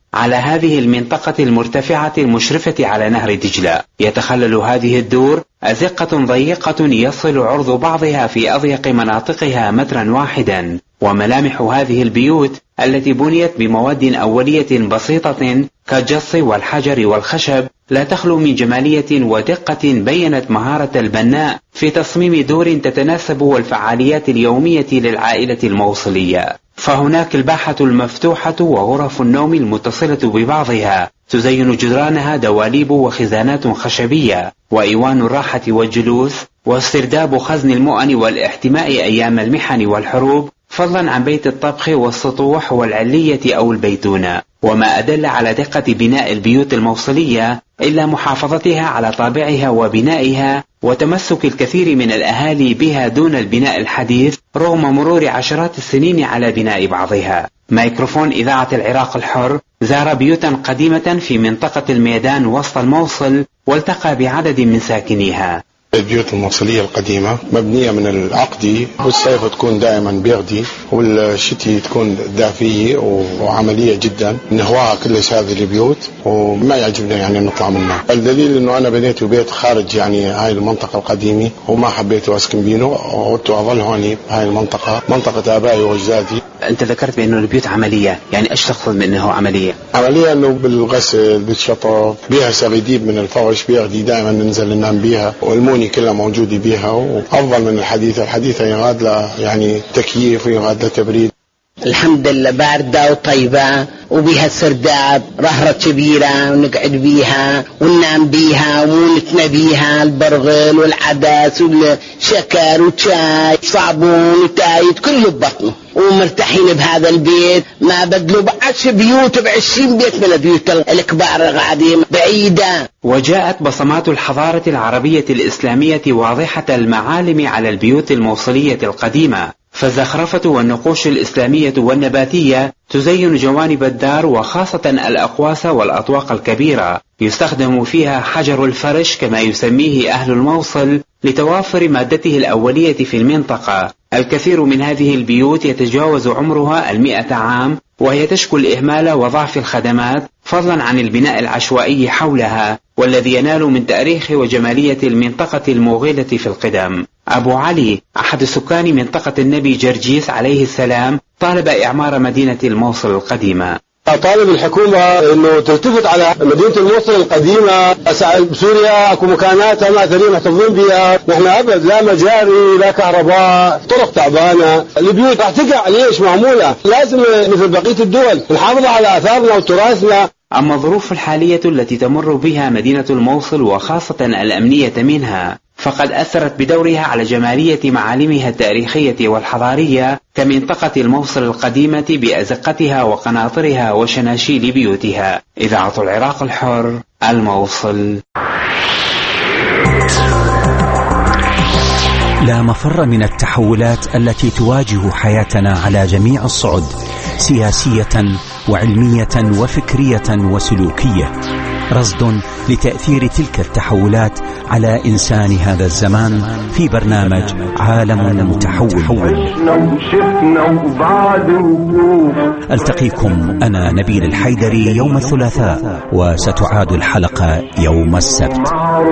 على هذه المنطقة المرتفعة المشرفة على نهر دجلة. يتخلل هذه الدور أزقة ضيقة يصل عرض بعضها في أضيق مناطقها مترا واحدا، وملامح هذه البيوت التي بنيت بمواد أولية بسيطة كالجص والحجر والخشب لا تخلو من جمالية ودقة بينت مهارة البناء في تصميم دور تتناسب والفعاليات اليومية للعائلة الموصلية. فهناك الباحة المفتوحة وغرف النوم المتصلة ببعضها تزين جدرانها دواليب وخزانات خشبية وإيوان الراحة والجلوس واسترداب خزن المؤن والاحتماء أيام المحن والحروب، فضلا عن بيت الطبخ والسطوح والعلية أو البيتونة. وما أدل على دقة بناء البيوت الموصلية إلا محافظتها على طابعها وبنائها وتمسك الكثير من الأهالي بها دون البناء الحديث رغم مرور عشرات السنين على بناء بعضها. ميكروفون إذاعة العراق الحر زار بيوتا قديمة في منطقة الميدان وسط الموصل والتقى بعدد من ساكنيها. البيوت الموصلية القديمة مبنية من العقدي، والصيف تكون دائما بيغدي والشتي تكون دافية وعملية جدا. نهواها كلش هذه البيوت وما يعجبنا يعني نطلع منها. الدليل انه انا بنيت بيت خارج يعني هاي المنطقة القديمة وما حبيت اسكن بينه، وقلت اظل هوني بهاي المنطقة، منطقة ابائي واجدادي. انت ذكرت بانه البيوت عملية، يعني ايش تقصد بانه عملية؟ عملية انه بالغسل بالشطف بيها سغيديب من الفرش بيغدي دائما ننزل ننام بيها، والموني كلها موجودة بيها، وأفضل من الحديثة. الحديثة يغاد له يعني تكييف ويغاد له تبريد. الحمد لله باردة وطيبة وبيها سرداب رهرة كبيرة ونقعد بيها وننام بيها ومونتنا بيها البرغل والعدس والشكر وشاي صابون وتايد كله ببطنه، ومرتاحين بهذا البيت. ما بدلوا بعش بيوت بعشرين بيت من البيوت الكبار قاعدين بعيدة. وجاءت بصمات الحضارة العربية الإسلامية واضحة المعالم على البيوت الموصلية القديمة، فالزخرفة والنقوش الإسلامية والنباتية تزين جوانب الدار وخاصة الأقواس والأطواق الكبيرة، يستخدم فيها حجر الفرش كما يسميه أهل الموصل لتوافر مادته الأولية في المنطقة. الكثير من هذه البيوت يتجاوز عمرها المئة عام، وهي تشكو الإهمال وضعف الخدمات فضلا عن البناء العشوائي حولها، والذي ينال من تاريخ وجمالية المنطقة الموغلة في القدم. أبو علي أحد سكان منطقة النبي جرجيس عليه السلام طالب إعمار مدينة الموصل القديمة. طالب الحكومة انه تلتفت على مدينة الموصل القديمة. بسوريا اكو مكانات ما ثري محتفظين بها، نحن ابد لا مجاري لا كهرباء، طرق تعبانة، البيوت راح تقع ليش معمولة. لازم مثل بقية الدول نحافظ على اثارنا وتراثنا. أما الظروف الحالية التي تمر بها مدينة الموصل وخاصة الأمنية منها فقد أثرت بدورها على جمالية معالمها التاريخية والحضارية كمنطقة الموصل القديمة بأزقتها وقناطرها وشناشيل بيوتها. إذاعة العراق الحر، الموصل. لا مفر من التحولات التي تواجه حياتنا على جميع الصعد، سياسية وعلمية وفكرية وسلوكية. رصد لتأثير تلك التحولات على إنسان هذا الزمان في برنامج عالم متحول. ألتقيكم أنا نبيل الحيدري يوم الثلاثاء، وستعاد الحلقة يوم السبت.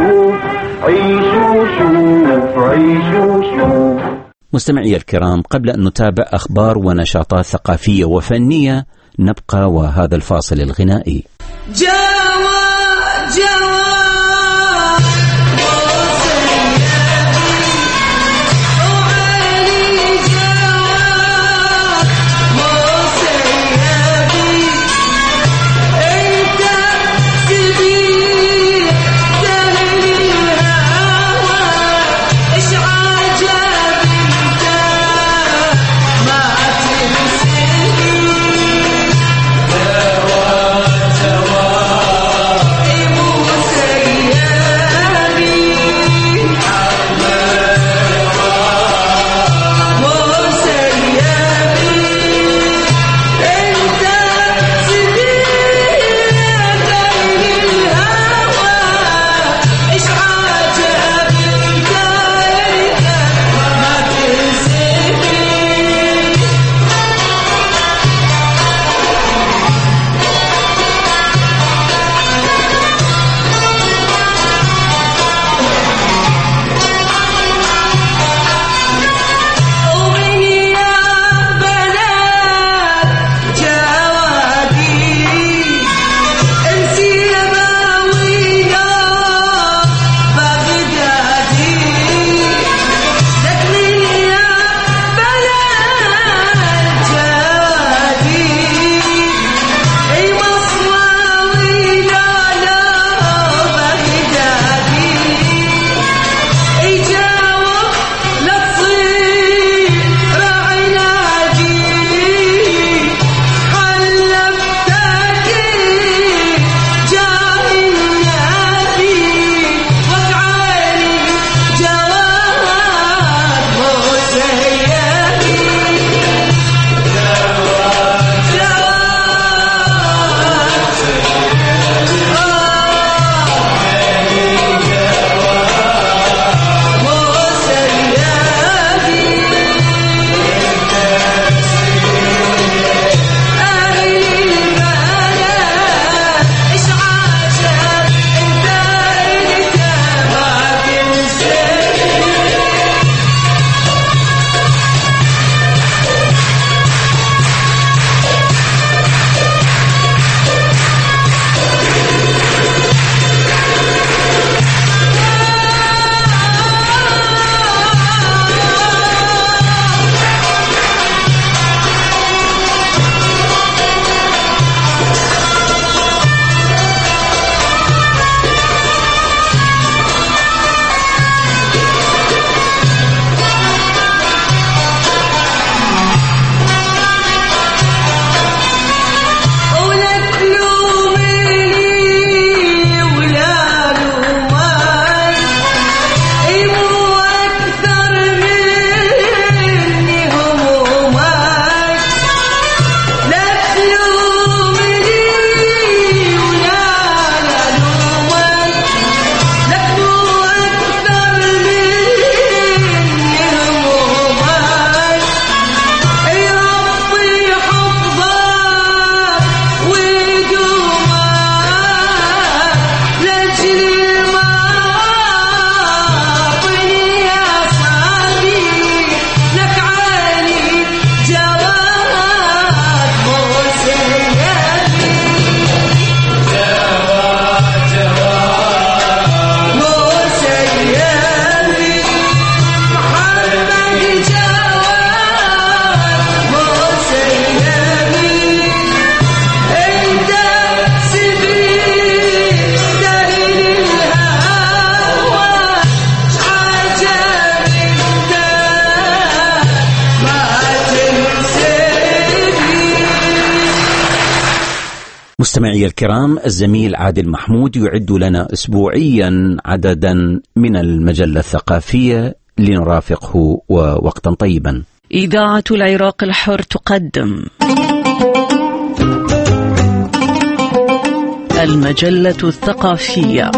مستمعي الكرام، قبل أن نتابع أخبار ونشاطات ثقافية وفنية نبقى وهذا الفاصل الغنائي. جوا جوا موسى مستمعي الكرام، الزميل عادل محمود يعد لنا أسبوعيا عددا من المجلة الثقافية لنرافقه ووقتا طيبا. إذاعة العراق الحر تقدم المجلة الثقافية.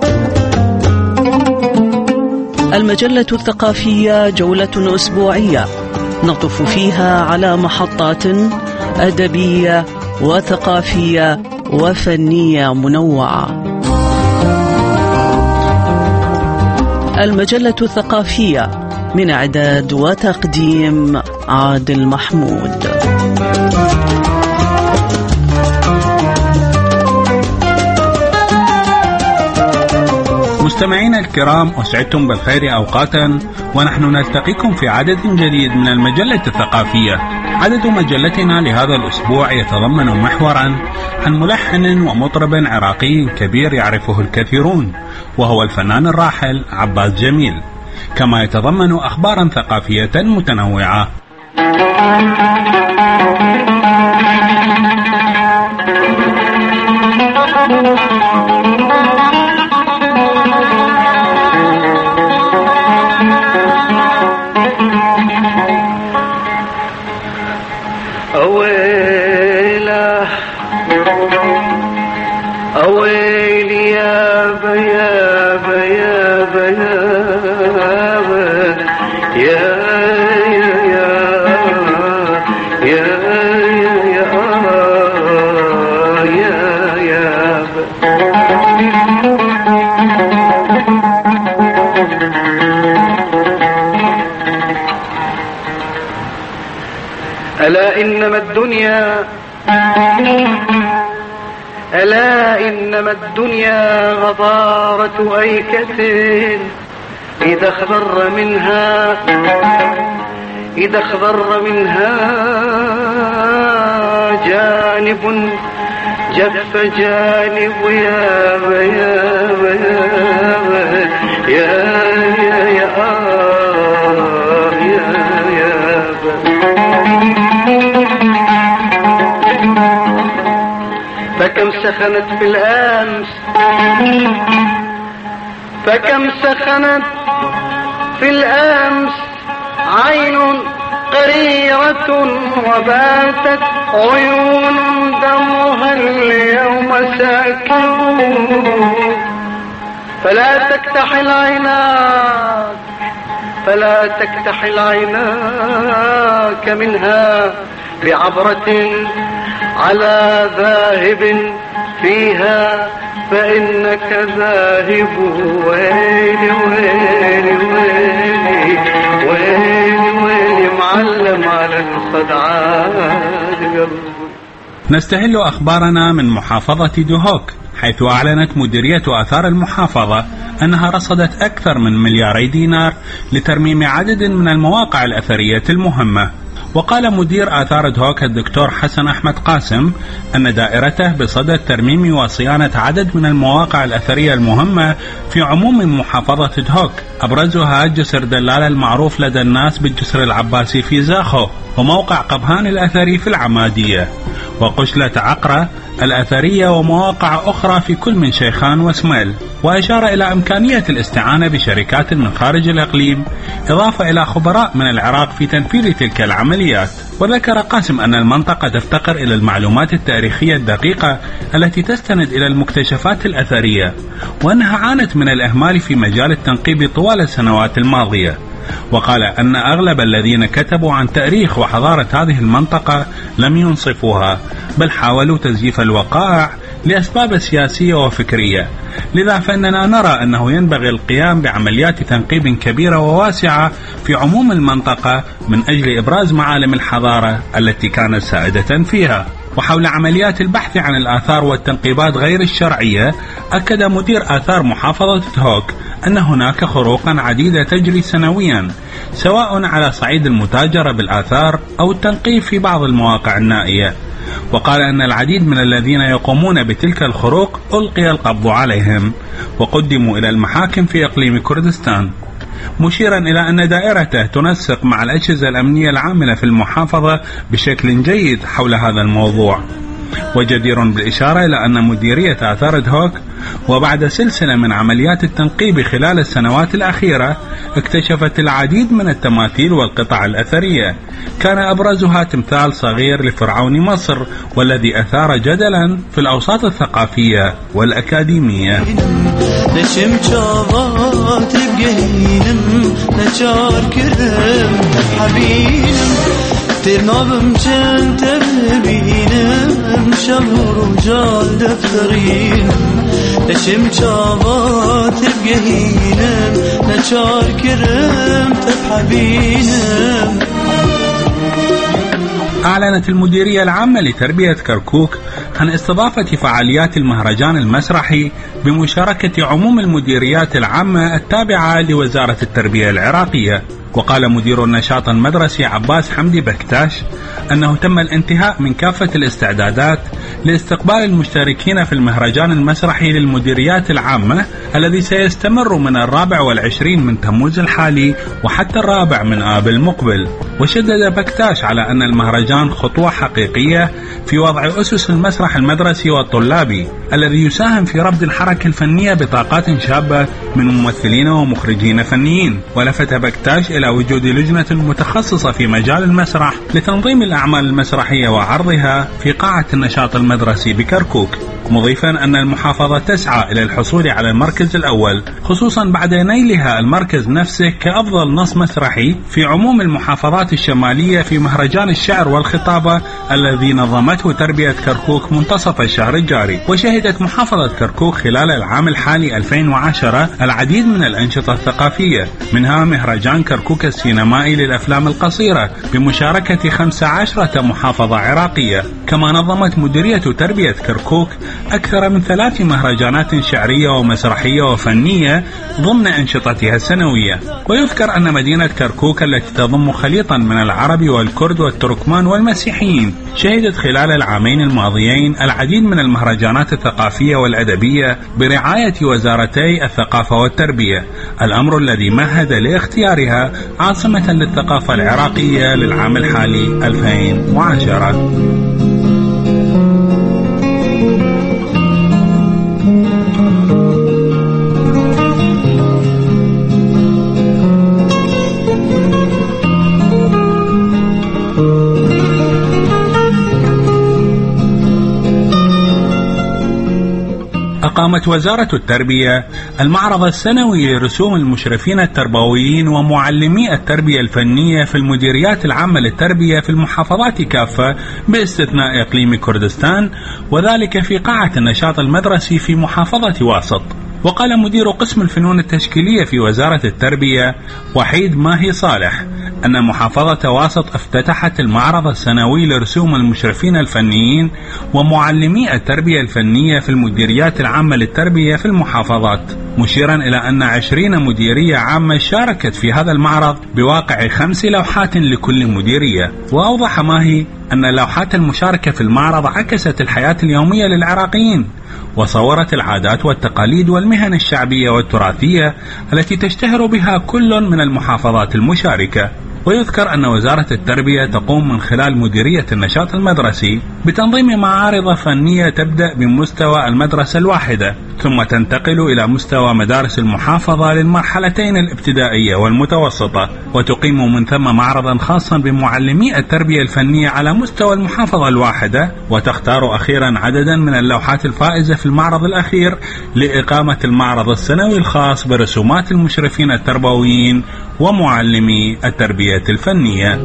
المجلة الثقافية جولة أسبوعية نطف فيها على محطات أدبية وثقافية وفنية منوعة. المجلة الثقافية من إعداد وتقديم عادل محمود. مستمعينا الكرام، أسعدتم بالخير أوقاتا، ونحن نلتقيكم في عدد جديد من المجلة الثقافية. عدد مجلتنا لهذا الأسبوع يتضمن محورا عن ملحن ومطرب عراقي كبير يعرفه الكثيرون، وهو الفنان الراحل عباس جميل، كما يتضمن أخبارا ثقافية متنوعة. أويلا أويلي يا بيا بيا بيا يا يا يا يا يا ألا إنما الدنيا ألا إنما الدنيا غضارة أيكة إذا اخضر منها إذا اخضر منها جانب جف جانب يا يا يا يا يا فكم سخنت في الأمس فكم سخنت في الأمس عين قريرة وباتت عيون دمها اليوم ساكن. فلا تكتحل عيناك فلا تكتحل عيناك منها بعبرة على ذاهب فيها فإنك ذاهب. ويلي ويلي ويلي ويلي ويلي معلم على الخدعان. نستهل أخبارنا من محافظة دهوك، حيث أعلنت مديرية آثار المحافظة أنها رصدت أكثر من ملياري دينار لترميم عدد من المواقع الأثرية المهمة. وقال مدير آثار دهوك الدكتور حسن أحمد قاسم أن دائرته بصدد ترميم وصيانة عدد من المواقع الأثرية المهمة في عموم محافظة دهوك، أبرزها جسر دلال المعروف لدى الناس بالجسر العباسي في زاخو، وموقع قبهان الأثري في العمادية، وقشلة عقرة الأثرية، ومواقع أخرى في كل من شيخان وسميل. وأشار إلى إمكانية الاستعانة بشركات من خارج الإقليم إضافة إلى خبراء من العراق في تنفيذ تلك العمليات. وذكر قاسم أن المنطقة تفتقر إلى المعلومات التاريخية الدقيقة التي تستند إلى المكتشفات الأثرية، وأنها عانت من الإهمال في مجال التنقيب طوال السنوات الماضية. وقال أن أغلب الذين كتبوا عن تاريخ وحضارة هذه المنطقة لم ينصفوها، بل حاولوا تزييف الوقائع لأسباب سياسية وفكرية. لذا فإننا نرى أنه ينبغي القيام بعمليات تنقيب كبيرة وواسعة في عموم المنطقة من أجل إبراز معالم الحضارة التي كانت سائدة فيها. وحول عمليات البحث عن الآثار والتنقيبات غير الشرعية، أكد مدير آثار محافظة دهوك أن هناك خروقا عديدة تجري سنويا، سواء على صعيد المتاجرة بالآثار أو التنقيب في بعض المواقع النائية. وقال أن العديد من الذين يقومون بتلك الخروق ألقي القبض عليهم وقدموا إلى المحاكم في إقليم كردستان، مشيرا إلى أن دائرته تنسق مع الأجهزة الأمنية العاملة في المحافظة بشكل جيد حول هذا الموضوع. وجدير بالإشارة إلى أن مديرية آثار دهوك وبعد سلسلة من عمليات التنقيب خلال السنوات الأخيرة اكتشفت العديد من التماثيل والقطع الأثرية، كان أبرزها تمثال صغير لفرعون مصر والذي أثار جدلا في الأوساط الثقافية والأكاديمية. ترنابم چند ببینم شب رجال دفترینم لشم چاوات بگهینم نچار کرم تبحبینم. أعلنت المديرية العامة لتربية كركوك عن استضافة فعاليات المهرجان المسرحي بمشاركة عموم المديريات العامة التابعة لوزارة التربية العراقية. وقال مدير النشاط المدرسي عباس حمدي بكتاش أنه تم الانتهاء من كافة الاستعدادات لاستقبال المشتركين في المهرجان المسرحي للمديريات العامة الذي سيستمر من الرابع والعشرين من تموز الحالي وحتى الرابع من آب المقبل. وشدد بكتاش على أن المهرجان خطوة حقيقية في وضع أسس المسرح المدرسي والطلابي الذي يساهم في ربط الحركة الفنية بطاقات شابة من ممثلين ومخرجين فنيين. ولفت بكتاش إلى وجود لجنة متخصصة في مجال المسرح لتنظيم الأعمال المسرحية وعرضها في قاعة النشاط المدرسي بكركوك، مضيفا أن المحافظة تسعى إلى الحصول على المركز الأول، خصوصا بعد نيلها المركز نفسه كأفضل نص مسرحي في عموم المحافظات الشمالية في مهرجان الشعر والخطابة الذي نظمته تربية كركوك منتصف الشهر الجاري. وشهدت محافظة كركوك خلال العام الحالي ألفين وعشرة العديد من الأنشطة الثقافية، منها مهرجان كركوك السينمائي للأفلام القصيرة بمشاركة خمس عشرة محافظة عراقية. كما نظمت مديرية تربية كركوك أكثر من ثلاث مهرجانات شعرية ومسرحية وفنية ضمن أنشطتها السنوية. ويذكر أن مدينة كركوك التي تضم خليطا من العرب والكرد والتركمان والمسيحيين شهدت خلال العامين الماضيين العديد من المهرجانات الثقافية والأدبية برعاية وزارتي الثقافة والتربية، الأمر الذي مهد لاختيارها عاصمة للثقافة العراقية للعام الحالي ألفين وعشرة. أقامت وزارة التربية المعرض السنوي لرسوم المشرفين التربويين ومعلمي التربية الفنية في المديريات العامة للتربية في المحافظات كافة باستثناء إقليم كردستان، وذلك في قاعة النشاط المدرسي في محافظة واسط. وقال مدير قسم الفنون التشكيلية في وزارة التربية وحيد ماهي صالح أن محافظة واسط افتتحت المعرض السنوي لرسوم المشرفين الفنيين ومعلمي التربية الفنية في المديريات العامة للتربية في المحافظات، مشيرا إلى أن عشرين مديرية عامة شاركت في هذا المعرض بواقع خمس لوحات لكل مديرية. وأوضح ماهي أن اللوحات المشاركة في المعرض عكست الحياة اليومية للعراقيين وصورت العادات والتقاليد والمهن الشعبية والتراثية التي تشتهر بها كل من المحافظات المشاركة. ويذكر أن وزارة التربية تقوم من خلال مديرية النشاط المدرسي بتنظيم معارض فنية تبدأ بمستوى المدرسة الواحدة ثم تنتقل إلى مستوى مدارس المحافظة للمرحلتين الابتدائية والمتوسطة، وتقيم من ثم معرضا خاصا بمعلمي التربية الفنية على مستوى المحافظة الواحدة، وتختار أخيرا عددا من اللوحات الفائزة في المعرض الأخير لإقامة المعرض السنوي الخاص برسومات المشرفين التربويين ومعلمي التربية الفنية.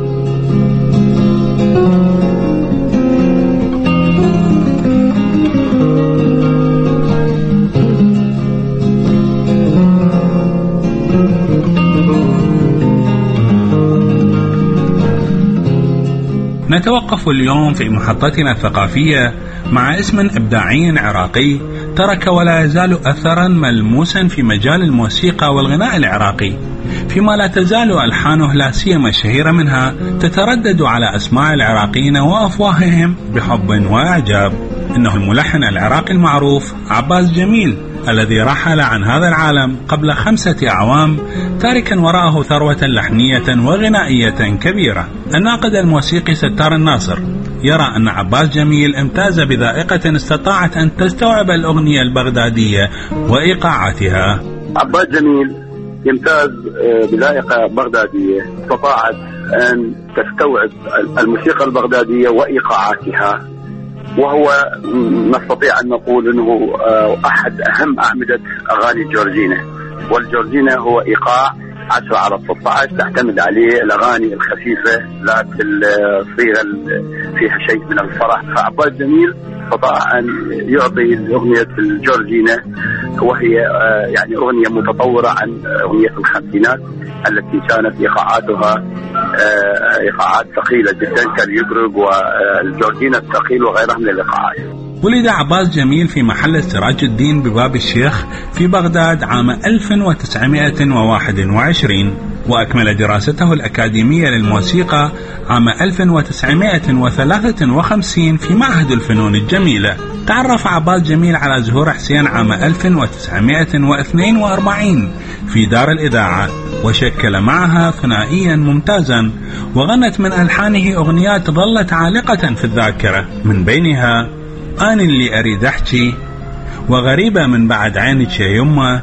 نتوقف اليوم في محطتنا الثقافية مع اسم إبداعي عراقي ترك ولا يزال أثرا ملموسا في مجال الموسيقى والغناء العراقي، فيما لا تزال ألحانه لا سيما الشهيرة منها تتردد على أسماع العراقيين وأفواههم بحب وإعجاب. إنه الملحن العراقي المعروف عباس جميل الذي رحل عن هذا العالم قبل خمسة أعوام تاركا وراءه ثروة لحنية وغنائية كبيرة. الناقد الموسيقي ستار الناصر يرى أن عباس جميل امتاز بذائقة استطاعت أن تستوعب الأغنية البغدادية وإيقاعاتها. عباس جميل يمتاز بذائقة بغدادية استطاعت أن تستوعب الموسيقى البغدادية وإيقاعاتها، وهو نستطيع أن نقول أنه أحد أهم أعمدة أغاني جورجينا. والجورجينا هو إيقاع عشرة على ستة عشر تعتمد عليه الأغاني الخفيفة ذات الصيغة فيها شيء من الفرح. فعباس جميل استطاع أن يعطي أغنية الجورجينا وهي يعني أغنية متطورة عن أغنية الخمسينات التي كانت إيقاعاتها إيقاعات ثقيلة جدا كاليبرق والجورجينا الثقيل وغيرها من الإيقاعات. ولد عباس جميل في محل سراج الدين بباب الشيخ في بغداد عام ألف وتسعمائة وواحد وعشرين، وأكمل دراسته الأكاديمية للموسيقى عام ألف وتسعمائة وثلاثة وخمسين في معهد الفنون الجميلة. تعرف عباس جميل على زهور حسين عام ألف وتسعمائة واثنين وأربعين في دار الإذاعة، وشكل معها ثنائيا ممتازا، وغنت من ألحانه أغنيات ظلت عالقة في الذاكرة، من بينها أنا اللي أريد أحكي، وغريبة من بعد عينك يا يمه،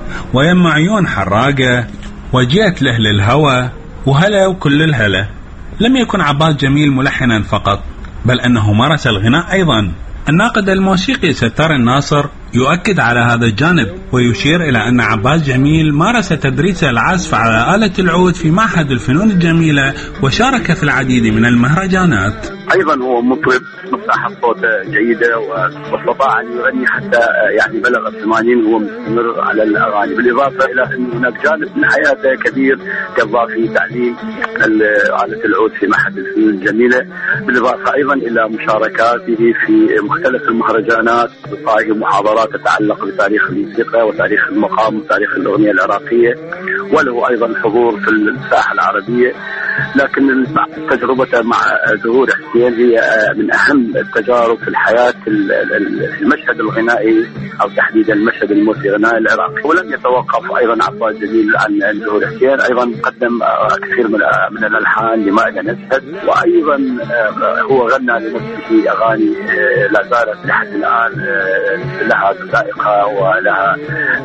ويم عيون حراقة، وجيت له للهوى، وهلا وكل الهلا. لم يكن عباس جميل ملحنا فقط، بل أنه مارس الغناء أيضا. الناقد الموسيقي ستار الناصر يؤكد على هذا الجانب، ويشير إلى أن عباس جميل مارس تدريس العزف على آلة العود في معهد الفنون الجميلة، وشارك في العديد من المهرجانات. أيضا هو مطرب مفتاح الصوت جيدة، واستطاع أن يغني حتى يعني بلغ الثمانين وهو مستمر على الأغاني، بالإضافة إلى أن هناك جانب من حياته كبير قضى في تعليم آلة العود في معهد الفنون الجميلة، بالإضافة أيضا إلى مشاركاته في مختلف المهرجانات وإلقاء محاضرات تتعلق بتاريخ الموسيقى وتاريخ المقام وتاريخ الأغنية العراقية، وله أيضا حضور في الساحة العربية. لكن تجربته مع ظهور حسين هي من أهم التجارب في الحياة في المشهد الغنائي أو تحديدا المشهد الموسيقي العراقي. ولم يتوقف أيضا عباس جميل عن ظهور حسين، أيضا قدم كثير من الألحان لمائدة نسهد، وأيضا هو غنى لنفسه أغاني لا زالت لحد الآن لها ذائقة ولها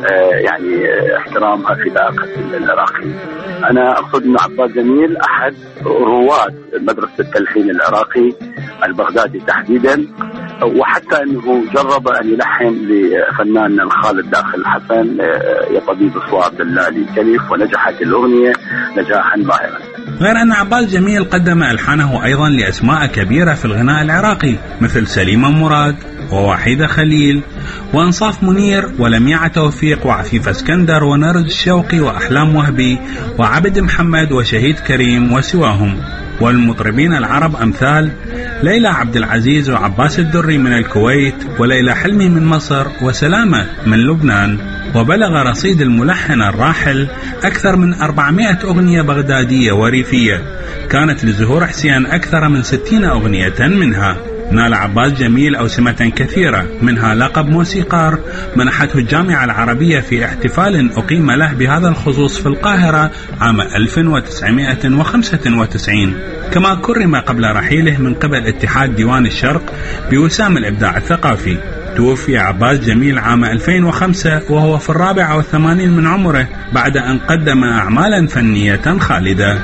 يعني احترامها في ذائقة العراقي. أنا أقصد أن عباس جميل أحد رواد مدرسة التلحين العراقي البغدادي تحديدا، وحتى أنه جرب أن يلحن لفنان الخالد داخل حسن يا طبيب صواب دلالي كليف، ونجحت الأغنية نجاحا باهرا. غير أن عباس جميل قدم ألحانه أيضا لأسماء كبيرة في الغناء العراقي مثل سليمة مراد ووحيدة خليل وأنصاف منير ولميعة توفيق وعفيف اسكندر ونرد الشوقي وأحلام وهبي وعبد محمد وشهيد كريم وسواهم. والمطربين العرب أمثال ليلى عبد العزيز وعباس الدري من الكويت، وليلى حلمي من مصر، وسلامة من لبنان. وبلغ رصيد الملحن الراحل أكثر من أربعمائة أغنية بغدادية وريفية، كانت لزهور حسين أكثر من ستين أغنية منها. نال عباس جميل أوسمة كثيرة، منها لقب موسيقار منحته الجامعة العربية في احتفال أقيم له بهذا الخصوص في القاهرة عام ألف وتسعمائة وخمسة وتسعين. كما كرم قبل رحيله من قبل اتحاد ديوان الشرق بوسام الإبداع الثقافي. توفي عباس جميل عام ألفين وخمسة وهو في الرابع والثمانين من عمره، بعد أن قدم أعمالا فنية خالدة.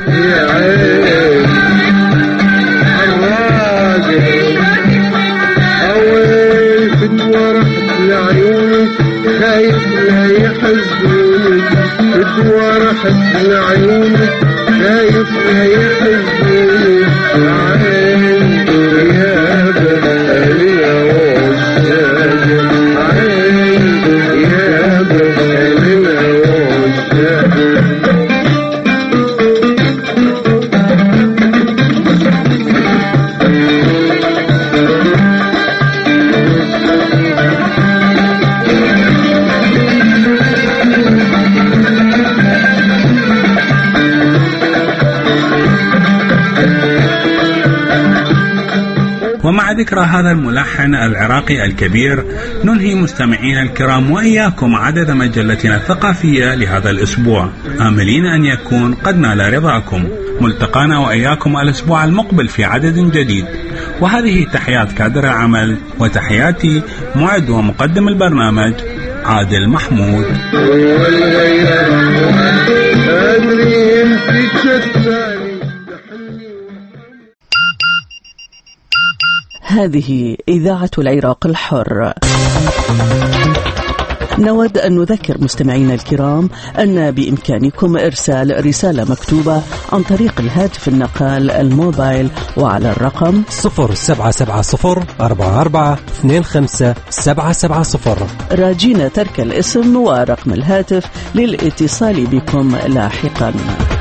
خايف لا يحزنوني بدوا راحت العيون، خايف لا يحزنوني عين يا بهالي يا وشاج، عين يا بهالي يا وشاج. ومع ذكرى هذا الملحن العراقي الكبير ننهي مستمعين الكرام وإياكم عدد مجلتنا الثقافية لهذا الأسبوع، آملين أن يكون قد نال رضاكم. ملتقانا وإياكم الأسبوع المقبل في عدد جديد، وهذه تحيات كادر العمل، وتحياتي معد ومقدم البرنامج عادل محمود. هذه إذاعة العراق الحر. نود أن نذكر مستمعينا الكرام أن بإمكانكم إرسال رسالة مكتوبة عن طريق الهاتف النقال الموبايل وعلى الرقم صفر سبعة سبعة صفر أربعة أربعة اثنين خمسة سبعة سبعة صفر، راجين ترك الاسم ورقم الهاتف للاتصال بكم لاحقا.